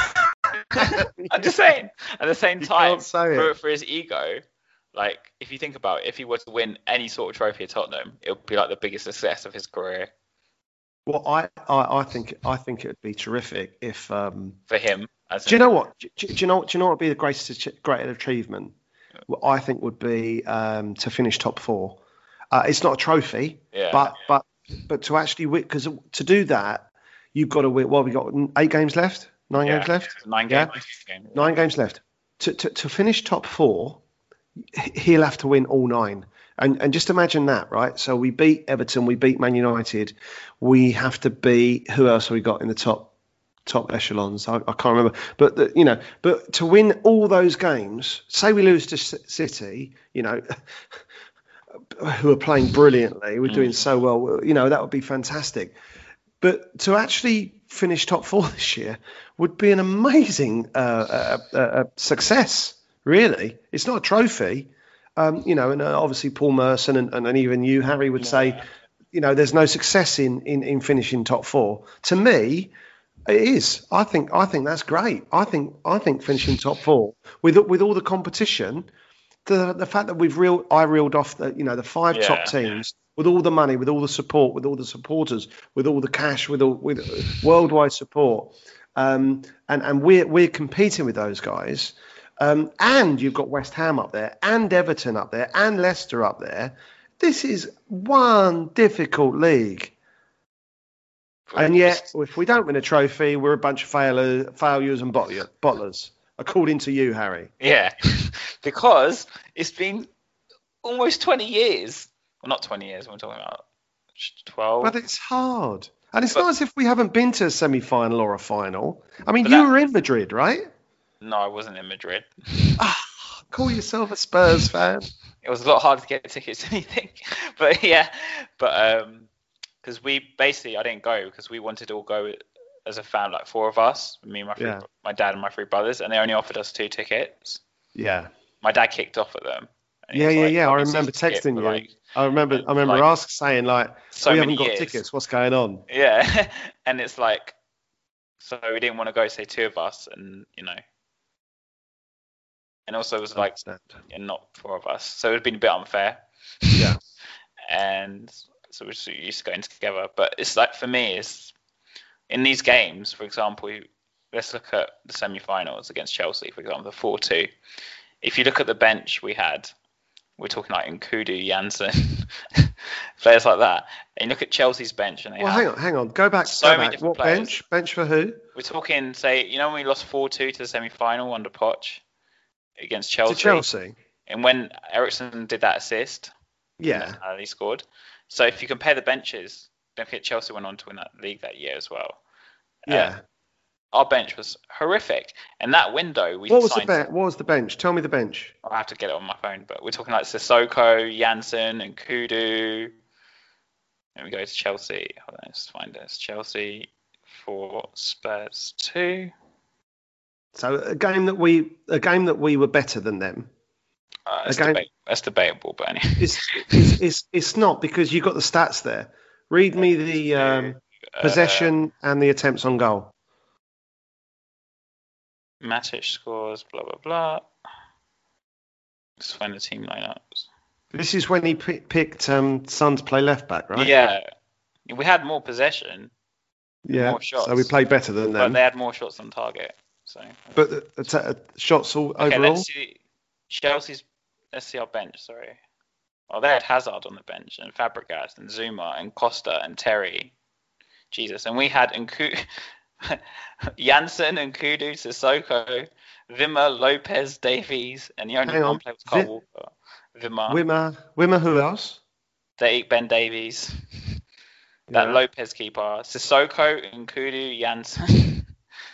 I'm just saying. At the same you time, for, it. for his ego, like if you think about it, if he were to win any sort of trophy at Tottenham, it would be like the biggest success of his career. Well, I, I, I think I think it would be terrific if um, for him. As do you know what? Do, do you know? Do you know what would be the greatest great achievement? Yeah. What I think would be um, to finish top four. Uh, it's not a trophy, yeah, but yeah. but but to actually win, because to do that, you've got to win. Well, we got eight games left, nine yeah. games left, nine yeah? games, game. nine games left. To, to to finish top four, he'll have to win all nine. And and just imagine that, right? So we beat Everton, we beat Man United. We have to beat, who else have we got in the top top echelons? I, I can't remember. But the, you know, but to win all those games, say we lose to City, you know, who are playing brilliantly, we're doing so well. You know, that would be fantastic. But to actually finish top four this year would be an amazing uh, uh, uh, success. Really, it's not a trophy. Um, you know, and uh, obviously Paul Merson and, and, and even you, Harry, would say, yeah. you know, there's no success in, in, in finishing top four. To me, it is. I think I think that's great. I think I think finishing top four with with all the competition, the the fact that we've real I reeled off the you know the five yeah. top teams with all the money, with all the support, with all the supporters, with all the cash, with all with worldwide support, um, and and we're we're competing with those guys. Um, and you've got West Ham up there, and Everton up there, and Leicester up there. This is one difficult league. And yet, if we don't win a trophy, we're a bunch of failure, failures and bottlers, bottlers, according to you, Harry. Yeah, because it's been almost twenty years. Well, not twenty years. We're talking about twelve. But it's hard. And it's But- not as if we haven't been to a semi-final or a final. I mean, But you that- were in Madrid, right? No, I wasn't in Madrid. Call yourself a Spurs fan. It was a lot harder to get tickets than you think. But yeah, but um, because we basically I didn't go because we wanted to all go as a fan, like four of us, me and my three, Yeah. my dad and my three brothers, and they only offered us two tickets. Yeah. My dad kicked off at them. And he Yeah, was yeah, like, yeah. I "I'll be remember season ticket texting for, you. like, I remember. I remember like, ask saying like, so "We many haven't got years." tickets. What's going on?" Yeah, and it's like, so we didn't want to go, say two of us, and you know, and also it was like, Understand. and not four of us, so it would have been a bit unfair. Yeah. And so we're just used to going together. But it's like for me, it's in these games, for example, you- let's look at the semi-finals against Chelsea, for example, the four two. If you look at the bench we had, we're talking like Nkudu, Janssen, players like that. And you look at Chelsea's bench, and they Well, have, hang on, hang on. Go back. so go many back. different What players. bench? Bench for who? we're talking, say, you know, when we lost four two to the semi-final under Poch against Chelsea, To Chelsea. and when Ericsson did that assist, Yeah. uh, he scored. So if you compare the benches, don't forget Chelsea went on to win that league that year as well. Uh, Yeah. Our bench was horrific, and that window we What was the signed. bench? What was the bench? Tell me the bench. I have to get it on my phone, but we're talking like Sissoko, Janssen, and Kudu. Then we go to Chelsea. Hold on, let's find this. Chelsea for Spurs two. So a game that we a game that we were better than them. Uh, that's, Again- debate, that's debatable, but anyway. It's it's it's, it's not because you got the stats there. Read me the um, Uh, possession and the attempts on goal. Matic scores, blah, blah, blah. Let's find the team lineups. This is when he pi picked um, Son to play left back, right? Yeah. We had more possession, Yeah. more shots. So we played better than but them. they had more shots on target. So But the, the t- uh, shots all okay, overall. let's see Chelsea's. Let's see our bench. Sorry. Oh, they had Hazard on the bench, and Fabregas, and Zuma, and Costa, and Terry. Jesus, and we had Nku- Janssen, and Kudu, Sissoko, Vimmer, Lopez, Davies, and the only Hang one on. player was Carl Vi- Walker. Vimmer, Wimmer, Wimmer, who else? Da- Ben Davies, that Yeah. Lopez keeper, Sissoko, Nkudu, Janssen,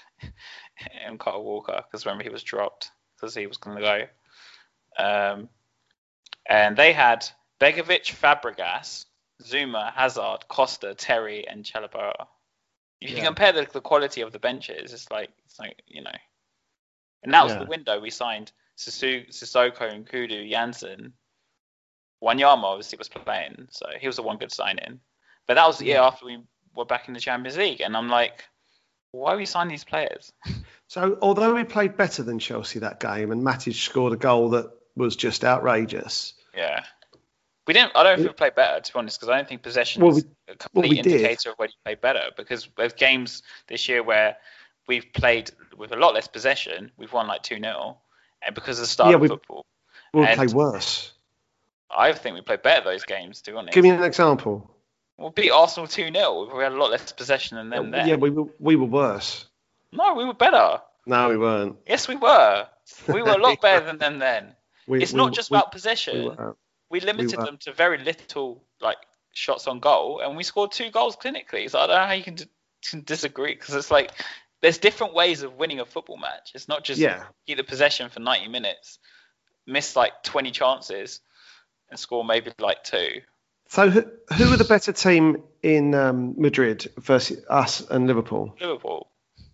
and Carl Walker, because remember he was dropped because he was going to go. Um, and they had Begovic, Fabregas, Zuma, Hazard, Costa, Terry, and Chalobah. If you Yeah. compare the, the quality of the benches, it's like it's like you know. And that was Yeah. the window we signed Sisu, Sissoko, and Kudu, Janssen. Wanyama obviously was playing, so he was the one good signing. But that was the year Yeah. after we were back in the Champions League, and I'm like, why we sign these players? So although we played better than Chelsea that game, and Matic scored a goal that was just outrageous. Yeah. We didn't. I don't think we played better, to be honest, because I don't think possession Well, is we- a complete we did. indicator of whether you play better. Because there's games this year where we've played with a lot less possession, we've won like two nil, and because of the style Yeah, of we- football, We'll And- play worse. I think we played better those games, to be honest. Give me an example. We beat Arsenal two nil. We had a lot less possession than them there. Yeah, we were, we were worse. No, we were better. No, we weren't. Yes, we were. We were a lot better than them then. We, It's we- not just we- about possession. we weren't. We limited were. them to very little like shots on goal, and we scored two goals clinically. So I don't know how you can, d- can disagree, because it's like there's different ways of winning a football match. It's not just Yeah. keep the possession for ninety minutes, miss like twenty chances, and score maybe like two. So who, who were the better team in um, Madrid versus us and Liverpool? Liverpool.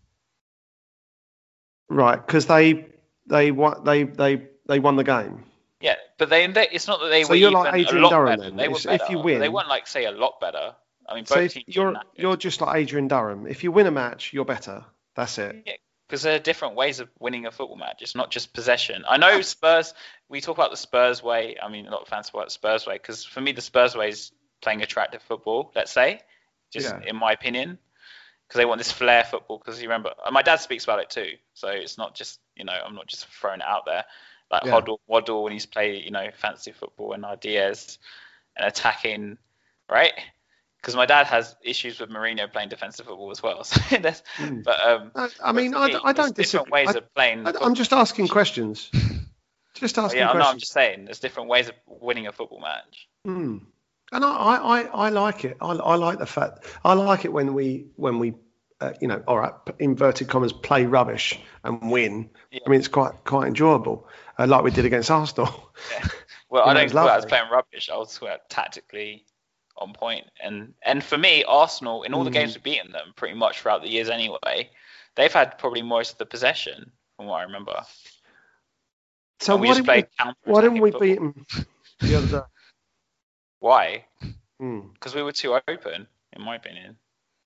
Right, because they they won they they they won the game. Yeah, but they, they it's not that they So were you're even like a Adrian lot Durham better. then. They were If- if better. you but win- they weren't like say a lot better. I mean, both So if teams you're were that good. you're just like Adrian Durham. If you win a match, you're better. That's it. Yeah, because there are different ways of winning a football match. It's not just possession. I know Spurs, we talk about the Spurs way. I mean, a lot of fans talk about the Spurs way, because for me, the Spurs way is playing attractive football, let's say, just Yeah. in my opinion, because they want this flair football. Because you remember, my dad speaks about it too. So it's not just You know, I'm not just throwing it out there. Like Yeah. Waddle, Waddle when he's played, you know, fantasy football, and Diaz and attacking, right? Because my dad has issues with Mourinho playing defensive football as well. So that's, Mm. but um, I, I mean, but I, for me, I don't there's different disagree. ways I, of playing. I, football. I'm just asking questions. Just Oh, asking yeah, no, I'm questions. just saying, there's different ways of winning a football match. Mm. And I, I, I, I like it. I, I like the fact. I like it when we when we, uh, you know, all right, inverted commas, play rubbish and win. Yeah. I mean, it's quite quite enjoyable, uh, like we did against Arsenal. Yeah. Well, You I know, don't it's think I was lovely. playing rubbish. I was uh, tactically on point. And and for me, Arsenal, in all the Mm. games we've beaten them pretty much throughout the years anyway, they've had probably most of the possession from what I remember. So And we why just didn't we, played counter why didn't we football. beat them the other day? Why? Mm. Because we were too open, in my opinion.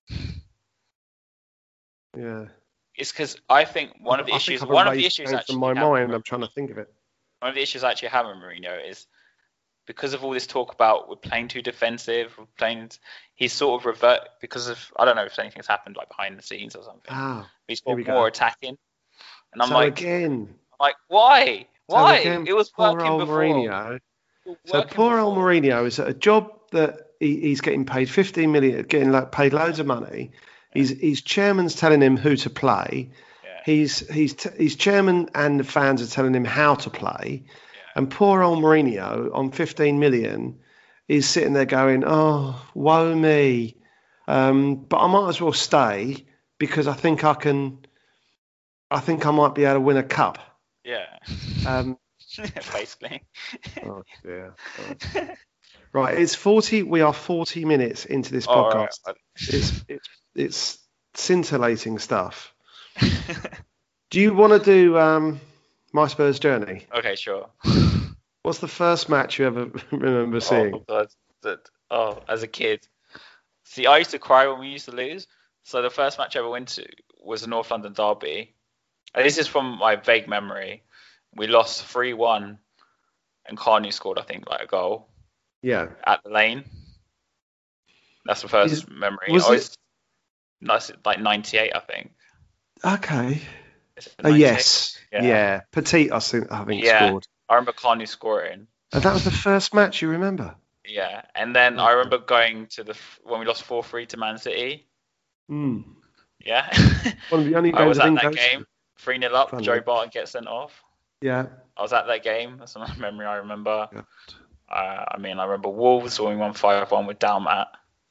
Yeah. It's because I think one of the I issues, think I've one of the erased issues games actually from my have mind. with I'm trying to think of it. one of the issues I actually have with Mourinho is because of all this talk about we're playing too defensive, we're playing, he's sort of revert because of, I don't know if anything's happened like behind the scenes or something. Ah, He's here got we more go. attacking, and I'm so like, again, I'm like, why? so Why? again, It was poor working old before. Mourinho. It was So working poor old before. Mourinho is at a job that he, he's getting paid fifteen million, getting like paid loads of money. His his chairman's telling him who to play. Yeah. He's he's t- his chairman and the fans are telling him how to play. Yeah. And poor old Mourinho on fifteen million is sitting there going, "Oh, woe me! Um, but I might as well stay because I think I can. I think I might be able to win a cup." Yeah. Um, Basically. oh dear. God. Right, it's forty. We are forty minutes into this All podcast. right. It's it's it's scintillating stuff. Do you want to do um, my Spurs journey? Okay, sure. What's the first match you ever remember seeing? Oh, God. That, oh, as a kid. See, I used to cry when we used to lose. So the first match I ever went to was the North London Derby. And this is from my vague memory. We lost three one, and Carney scored, I think, like a goal Yeah. at the Lane. That's the first Is- memory. was I it- That's like ninety-eight, I think. Okay. Is it Uh, ninety-eight? yes. Yeah. Yeah. Petit, I think, I think Yeah. scored. I remember Carney scoring. And that was the first match you remember. Yeah, and then I remember going to the when we lost four three to Man City. Mm. Yeah, One of the only I games was I at didn't that go to. game. three nil up. Funny. Joe Barton gets sent off. Yeah. I was at that game. That's another memory I remember. Yeah. Uh, I mean, I remember Wolves when we won five one with Dalmat.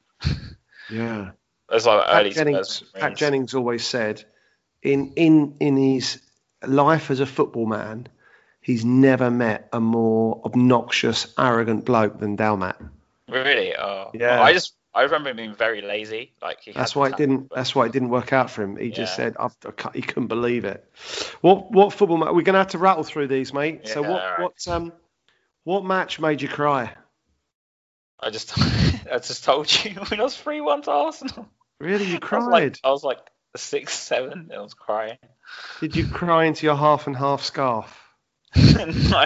Yeah. Those are Pat early Jennings, Spurs Pat memories. Jennings always said, in in in his life as a football man, he's never met a more obnoxious, arrogant bloke than Dalmat. Really? Oh, Yeah. I just I remember him being very lazy. Like he. That's had why the it didn't. talent, but- That's why it didn't work out for him. He just Yeah. said, I've, I can't, he couldn't believe it. What what football? ma- We're gonna have to rattle through these, mate. so Yeah, what alright. what um what match made you cry? I just I just told you we lost three one to Arsenal. Really, you I was cried? like I was like six seven. I was crying. Did you cry into your half and half scarf? No,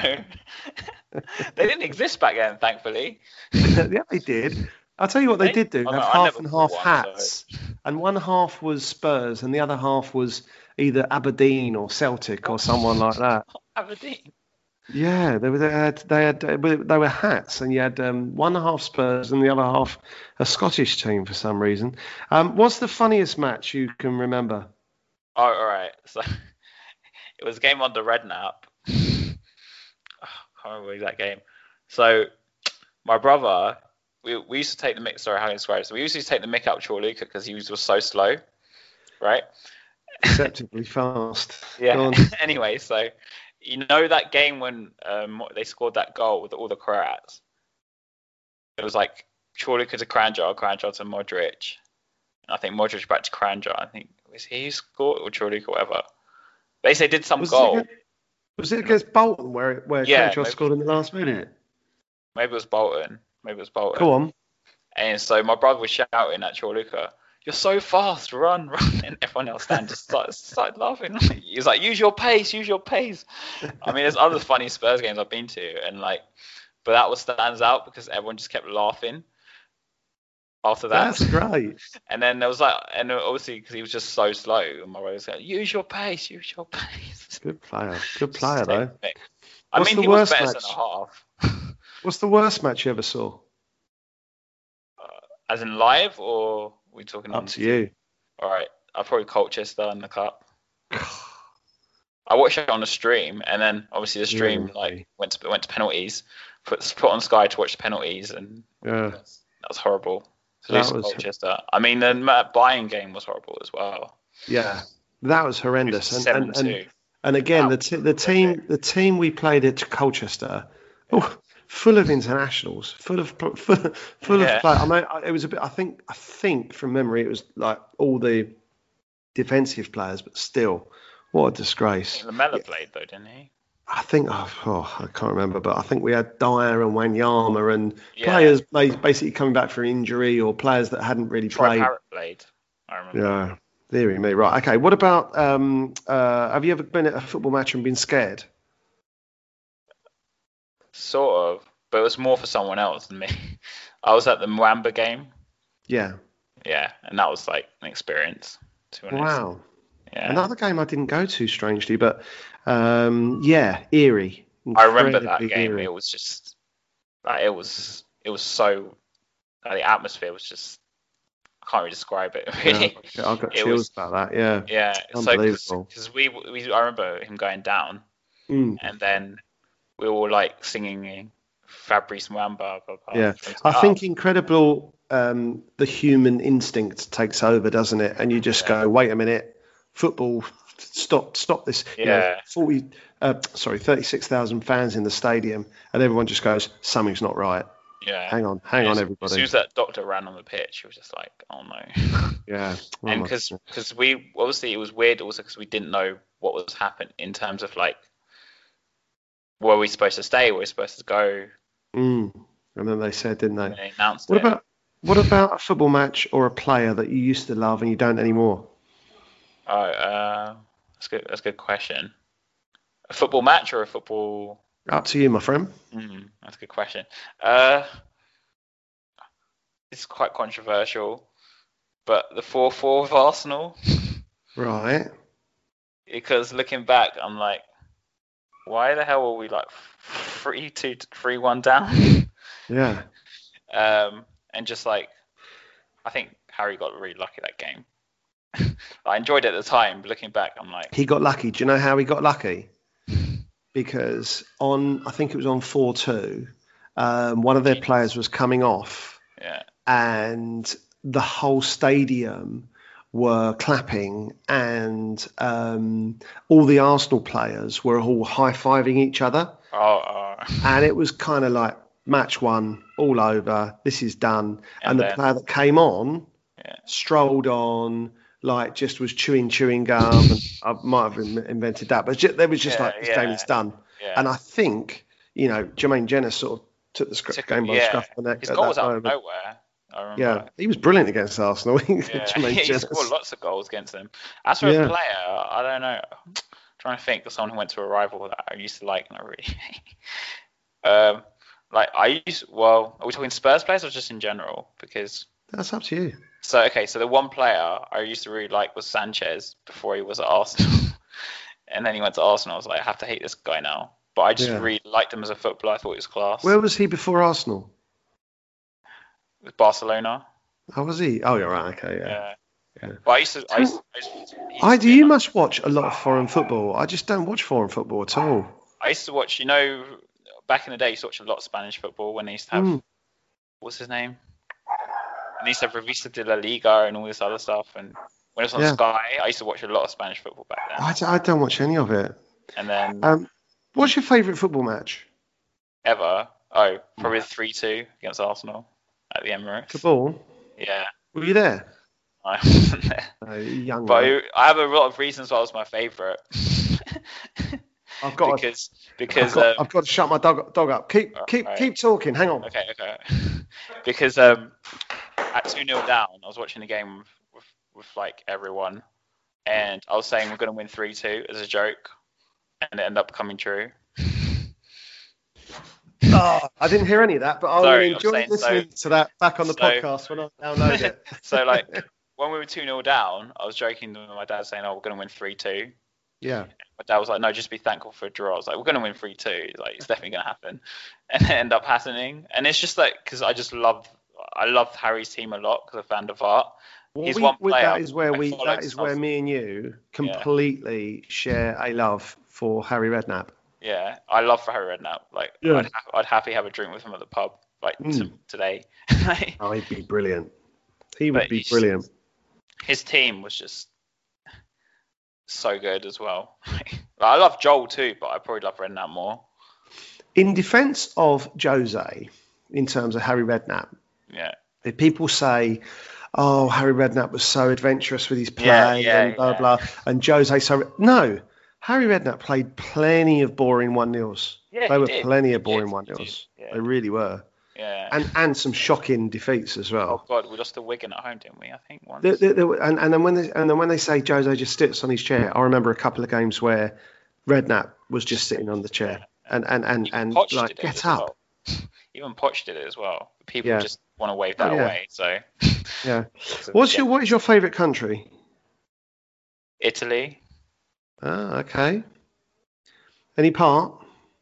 they didn't exist back then, thankfully. Yeah, they did. I'll tell you what they, They- did do. I They know, have I half never and bought half one, hats, and one half was Spurs, and the other half was either Aberdeen or Celtic or someone like that. Aberdeen. Yeah, they were they had they had uh, they were hats, and you had um, one half Spurs and the other half a Scottish team for some reason. Um, what's the funniest match you can remember? Oh, all right. So it was a game on the Redknapp. Oh, I can't remember that game. So my brother, we we used to take the mick. Sorry, how do I describe it? So we used to take the mick out of Chorluka because he was, was so slow, right? Deceptively fast. Go Yeah. on. Anyway, so you know that game when um, they scored that goal with all the Croats? It was like Chorluka to Kranjcar, Kranjcar to Modric. And I think Modric back to Kranjcar. I think was he who scored or Chorluka, whatever. They say did some Was goal. it, was it against Bolton where it, where Yeah, Crenshaw maybe- scored in the last minute? Maybe it was Bolton. Maybe it was Bolton. Go on. And so my brother was shouting at Chorluka, "You're so fast, run, run!" And everyone else stand just started, started laughing. He was like, "Use your pace, use your pace." I mean, there's other funny Spurs games I've been to, and like, but that one stands out because everyone just kept laughing. after that. That's great. And then there was like, and obviously because he was just so slow, and my brother was like, use your pace, use your pace. Good player. Good player, Same though. thing. I What's mean, the he was worst better match? than a half. What's the worst match you ever saw? As in live, or are we talking Up on to you. All right, I'll probably Colchester in the cup. I watched it on the stream, and then obviously the stream Yeah. like went to went to penalties. Put put on Sky to watch the penalties, and Yeah. that was horrible. To That lose to was- Colchester. I mean, the Ma- Bayern game was horrible as well. Yeah. That was horrendous. And, Seven and, two. and, and again, the, t- the team the team we played at Colchester, oh, full of internationals, full of full, full Yeah. of play. I mean, I- it was a bit. I think I think from memory, it was like all the defensive players, but still, what a disgrace. Lamella played though, didn't he? I think oh, oh, I can't remember, but I think we had Dyer and Wanyama and Yeah. players ba- basically coming back from injury or players that hadn't really Troy played. Parrott played. I remember. Yeah, theory me. Right. Okay. What about um? Uh, have you ever been at a football match and been scared? Sort of, but it was more for someone else than me. I was at the Mwamba game. Yeah. Yeah, and that was like an experience. To be honest. Wow. Yeah. Another game I didn't go to, strangely, but um, yeah, eerie. I remember that Incredibly game. eerie. It was just like it was. It was so. Like, the atmosphere was just. I can't really describe it. Really. Yeah, I got It chills was- about that. Yeah. Yeah. So Unbelievable. because we we I remember him going down, Mm. and then we were all like singing Fabrice Mwamba. Blah, blah, blah, Yeah. from the I up. think incredible. Um, the human instinct takes over, doesn't it? And you just go, wait a minute, football, stop, stop this. You know, Yeah. forty, uh, sorry, thirty-six thousand fans in the stadium, and everyone just goes, something's not right. Yeah. Hang on, hang on, As- As everybody. soon as that doctor ran on the pitch, he was just like, oh no. Yeah. Oh and my because goodness. we obviously it was weird also because we didn't know what was happening in terms of like were we supposed to stay, were we supposed to go, Mm. And then they said, didn't and they? they announced What it. about what about a football match or a player that you used to love and you don't anymore? Oh, uh, that's good. That's a good question. A football match or a football? Up to you, my friend. Mm, that's a good question. Uh, it's quite controversial, but the four four of Arsenal, Right. because looking back, I'm like, why the hell were we like three two three one down? Yeah. Um, and just like, I think Harry got really lucky that game. I enjoyed it at the time, but looking back, I'm like, He got lucky. Do you know how he got lucky? Because on, I think it was on four two, um, one of their players was coming off, yeah, and the whole stadium were clapping, and um, all the Arsenal players were all high-fiving each other. oh, oh. And it was kind of like match one, all over. This is done. And, And the then- player that came on Yeah. strolled on, like just was chewing chewing gum. And I might have in- invented that, but ju- there was just Yeah, like this yeah. game is done. yeah. And I think you know Jermaine Jenner sort of took the scr- Took it- game by the yeah. scruff of the neck. His at goal that was out of moment. nowhere. I remember. Yeah, he was brilliant against Arsenal. Yeah, Jermaine he Jenner. scored lots of goals against them. As for Yeah. a player, I don't know. I'm trying to think of someone who went to a rival that I used to like and I really um, like I used. Well, are we talking Spurs players or just in general? Because That's up to you. so okay, so the one player I used to really like was Sanchez before he was at Arsenal, and then he went to Arsenal. I was like, I have to hate this guy now. But I just Yeah. really liked him as a footballer. I thought he was class. Where was he before Arsenal? With Barcelona. How was he? Oh, you're right. Okay, yeah. Yeah. Yeah. But I used to. I, used, I, used, he used I to do. be You a- must watch a lot of foreign football. I just don't watch foreign football at all. I used to watch. You know, back in the day, I used to watch a lot of Spanish football when they used to have. Mm. What's his name? And they used to have Revista de la Liga and all this other stuff. And when it was on Yeah. Sky, I used to watch a lot of Spanish football back then. I, d- I don't watch any of it. And then Um, what's your favourite football match? ever, oh, probably the three two against Arsenal at the Emirates. Kabul. Yeah. Were you there? I wasn't there. No, young. But man. I have a lot of reasons why it was my favourite. I've got. to, because because I've, got um, I've got to shut my dog dog up. Keep keep Alright. keep talking. Hang on. okay okay because um at two nil down I was watching the game with, with, with like everyone and I was saying we're going to win three two as a joke and it ended up coming true. Oh, I didn't hear any of that, but I will Sorry, I'm enjoy saying listening so- to that back on the so- podcast when I download it. So like when we were two nil down, I was joking with my dad saying, "Oh, we're going to win three two." Yeah. My dad was like, "No, just be thankful for a draw." I was like, "We're going to win three two. Like it's definitely going to happen," and it ended up happening. And it's just like because I just love I love Harry's team a lot because of Van der Vaart. Well, He's we, one we- player that is where I we followed that is since I where was- me and you completely share a love for Harry Redknapp. Yeah, I love for Harry Redknapp. Like Yeah. I'd, ha- I'd happily have a drink with him at the pub like t- Mm. today. Oh, he'd be brilliant. He would But be he's- brilliant. His team was just so good as well. Like, I love Joel too, but I probably love Redknapp more. In defence of Jose, in terms of Harry Redknapp, Yeah. if people say, "Oh, Harry Redknapp was so adventurous with his play Yeah, yeah, and blah yeah. blah," and Jose so no, Harry Redknapp played plenty of boring one nils. Yeah, they he were did. plenty He of boring did. one He nils. did. Yeah. They really were, Yeah. and and some shocking defeats as oh well. God, we lost to Wigan at home, didn't we? I think once. There- there- there were- and, and then when they and then when they say Jose just sits on his chair, I remember a couple of games where Redknapp was just sitting on the chair and and and, Even and Poch like did it get as up. well. Even Poch did it as well. People Yeah. just want to wave Oh, that yeah. away. So. Yeah. So, What's yeah. your what is your favourite country? Italy? Ah, okay. Any part?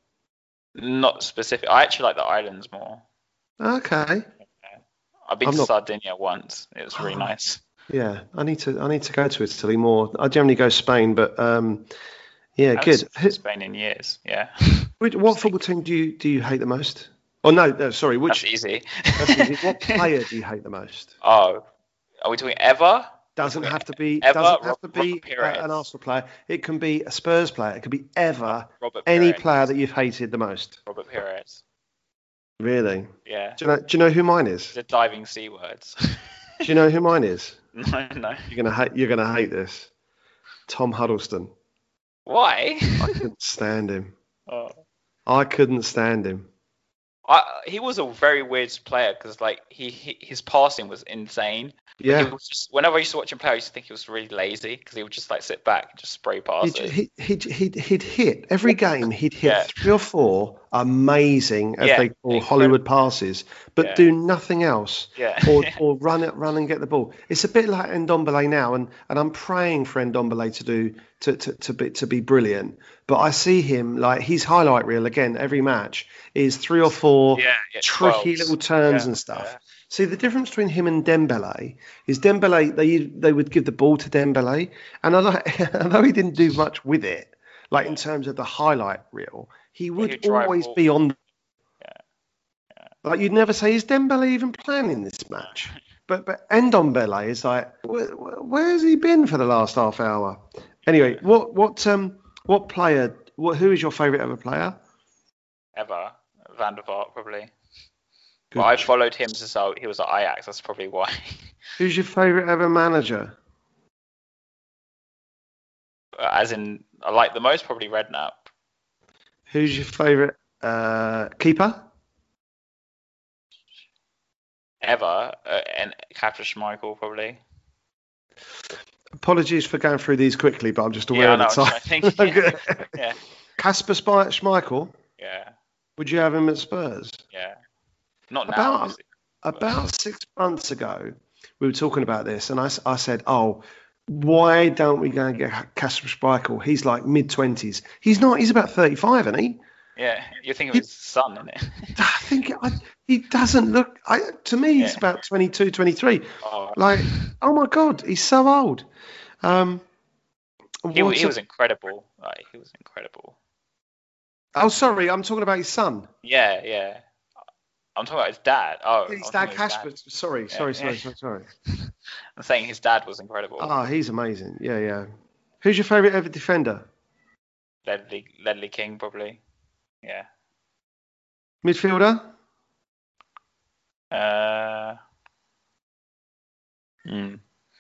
Not specific. I actually like the islands more. Okay. I've been I'm to not- Sardinia once. It was really Oh. nice. Yeah, I need to I need to go to Italy more. I generally go Spain, but um, yeah, I haven't good. been to Spain in years. Yeah. Which, what football team do you do you hate the most? Oh no, no, sorry. That's Which easy. that's easy. What player do you hate the most? Oh, are we talking ever? Doesn't have to be Ever, doesn't have Rob- to be Robert uh, Pires. an Arsenal player. It can be a Spurs player. It could be ever Robert any Pires. player that you've hated the most. Robert Pires. Really? Yeah. Do you know? Do you know who mine is? The diving sea words. Do you know who mine is? no, no. You're gonna hate. You're gonna hate this. Tom Huddleston. Why? I couldn't stand him. oh. I couldn't stand him. I, he was a very weird player because like he, he his passing was insane. He Yeah. was just, whenever I used to watch him play, I used to think he was really lazy because he would just like sit back and just spray passes. He'd, he'd, he'd, he'd hit every game. He'd hit Yeah. three or four amazing, as Yeah, they call incredible. Hollywood passes, but Yeah. do nothing else. Yeah. Or, or run it, run and get the ball. It's a bit like Ndombele now, and, and I'm praying for Ndombele to do to, to, to be to be brilliant. But I see him like his highlight reel again every match is three or four Yeah, yeah, tricky twelves. little turns Yeah, and stuff. yeah. See, the difference between him and Dembele is Dembele, they they would give the ball to Dembele, and although, although he didn't do much with it, like in terms of the highlight reel, he would he'd drive always ball. be on. Yeah, yeah. Like you'd never say, is Dembele even playing in this match? But but Ndombele is like, where, where's he been for the last half hour? Anyway, what what um what player? What who is your favourite ever player? Ever. Van der Vaart probably. Good But I ch- followed him since I, he was at Ajax. That's probably why. Who's your favourite ever manager? As in, I like the most probably Redknapp. Who's your favourite uh, keeper? Ever. Uh, and Kasper Schmeichel probably. Apologies for going through these quickly, but I'm just aware Yeah, I of know. the I'm time. trying to think. Okay. Yeah. Kasper Spy- Schmeichel, Yeah. would you have him at Spurs? Yeah. Not now. About- obviously. About six months ago, we were talking about this, and I, s- I said, oh, why don't we go and get Kasper Schmeichel? He's like mid-twenties. He's not. He's about thirty-five, isn't he? Yeah. You're thinking of his son, isn't it? I think I, he doesn't look... I, to me, he's Yeah. about twenty-two, twenty-three. Oh, Like, oh, my God, he's so old. Um, he, what's he a- was incredible. Like, he was incredible. Oh, sorry, I'm talking about his son. Yeah, yeah. I'm talking about his dad. Oh, I His was dad, talking about Kasper. his dad. Sorry, sorry, Yeah, sorry, yeah. sorry, sorry. I'm saying his dad was incredible. Oh, he's amazing. Yeah, yeah. Who's your favourite ever defender? Ledley, Ledley King probably. Yeah. Midfielder? Uh, hmm.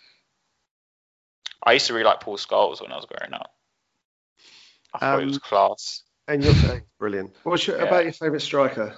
I used to really like Paul Scholes when I was growing up. I thought he was Um, class. And your brilliant. What's your, Yeah. about your favourite striker?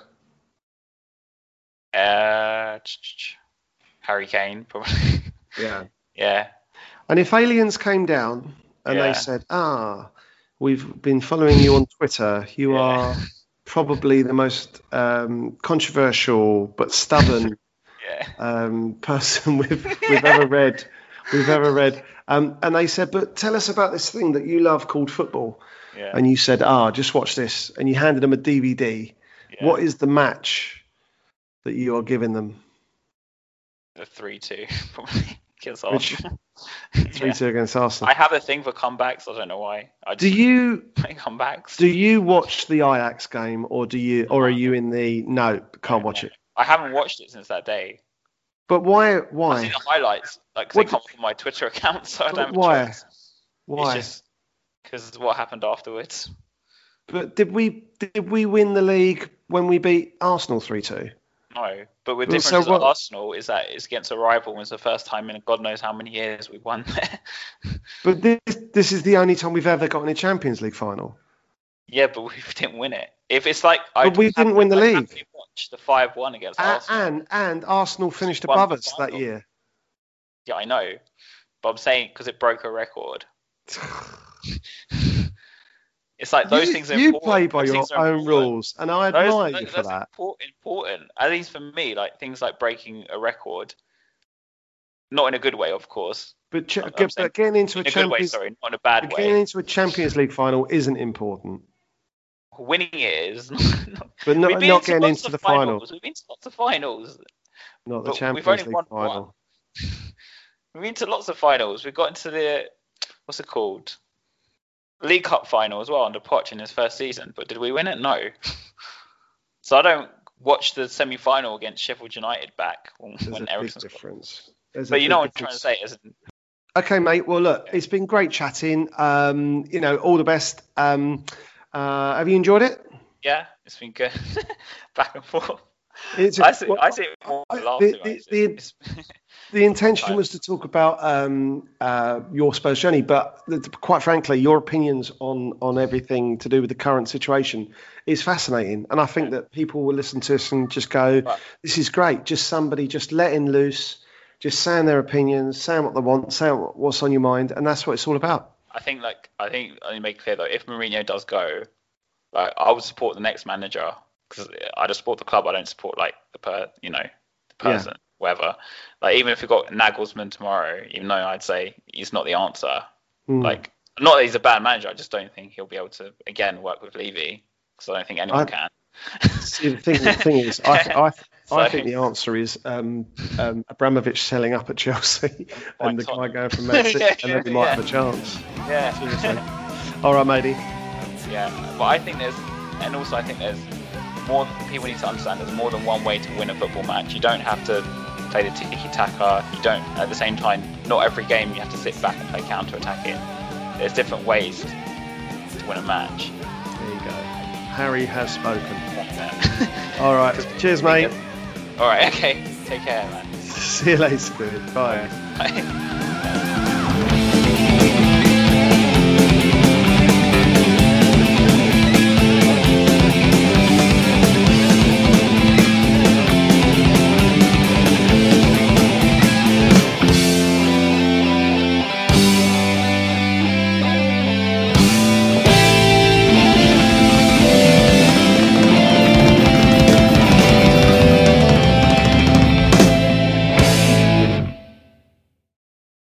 Uh, ch- ch- ch- Harry Kane probably. Yeah. Yeah. And if aliens came down and Yeah. they said, ah, we've been following you on Twitter, you Yeah. are probably the most um, controversial but stubborn Yeah. um, person we've we've ever read. We've ever read. Um, and they said, but tell us about this thing that you love called football. Yeah. And you said, ah, just watch this. And you handed them a D V D. Yeah. What is the match that you are giving them? The three two, probably. Against Which- Arsenal. three two against Arsenal. I have a thing for comebacks. I don't know why. I Do just you play comebacks. do you watch the Ajax game, or do you, or are you in the no? Can't watch it. I haven't watched it since that day. But why? I've Why? seen the highlights, like 'cause What they come from my Twitter account, so I But don't have why? a choice. Why? It's just because what happened afterwards. But did we did we win the league when we beat Arsenal three two? No, but with Well, difference so with what- Arsenal is that it's against a rival, and it's the first time in God knows how many years we won there. But this this is the only time we've ever gotten a Champions League final. Yeah, but we didn't win it. If it's like, I But we didn't win the league. Watch the five one against A- Arsenal. and and Arsenal finished Won above the us that final. year. Yeah, I know, but I'm saying because it broke a record. It's like those you, things are you important. play by Those your things are own important. rules, and I Those- admire those- you for that's that. import- important. At least for me, like things like breaking a record, not in a good way, of course. But, ch- I'm get, saying but getting into In a a good way, Champions sorry, not in a bad but getting way. into a Champions League final isn't important. Winning it is. But not We've been not to getting lots into of the final, finals. We've been to lots of finals. not the but we've Champions only League won final. one. We've been to lots of finals. We got into the what's it called? League Cup final as well under Poch in his first season. But did we win it? No. So I don't watch the semi-final against Sheffield United back when, There's when a big Eriksen scored. difference. There's a But you big know what I'm trying to difference. say, isn't it? Okay, mate. Well, look, it's been great chatting. Um, you know, all the best. Um, uh, have you enjoyed it? Yeah, it's been good. Back and forth. It's I see, well, I see it more like last the- two, the- actually. the- It's- The intention was to talk about um, uh, your Spurs journey, but th- quite frankly, your opinions on on everything to do with the current situation is fascinating, and I think that people will listen to us and just go, Right. "This is great." Just somebody just letting loose, just saying their opinions, saying what they want, saying what- what's on your mind, and that's what it's all about. I think like I think I need to make it clear though, if Mourinho does go, like I would support the next manager because I just support the club. I don't support like the per you know the person, whatever. Like even if we got Nagelsmann tomorrow, even though I'd say he's not the answer. Mm. Like not that he's a bad manager, I just don't think he'll be able to again work with Levy because I don't think anyone I- can. See, the thing, the thing is, I, I, I So- think the answer is um, um, Abramovich selling up at Chelsea and the guy Tottenham. going from Man City, Yeah, and then we might yeah. have a chance. Yeah. Seriously. All right, matey. Yeah, but I think there's, and also I think there's more. People need to understand there's more than one way to win a football match. You don't have to play the tiki-taka. You don't. At the same time, not every game you have to sit back and play counter-attacking. There's different ways to win a match. There you go. Harry has spoken. Yeah. All right. Cheers, mate. All right. Okay. Take care, man. See you later, dude. Bye. Bye.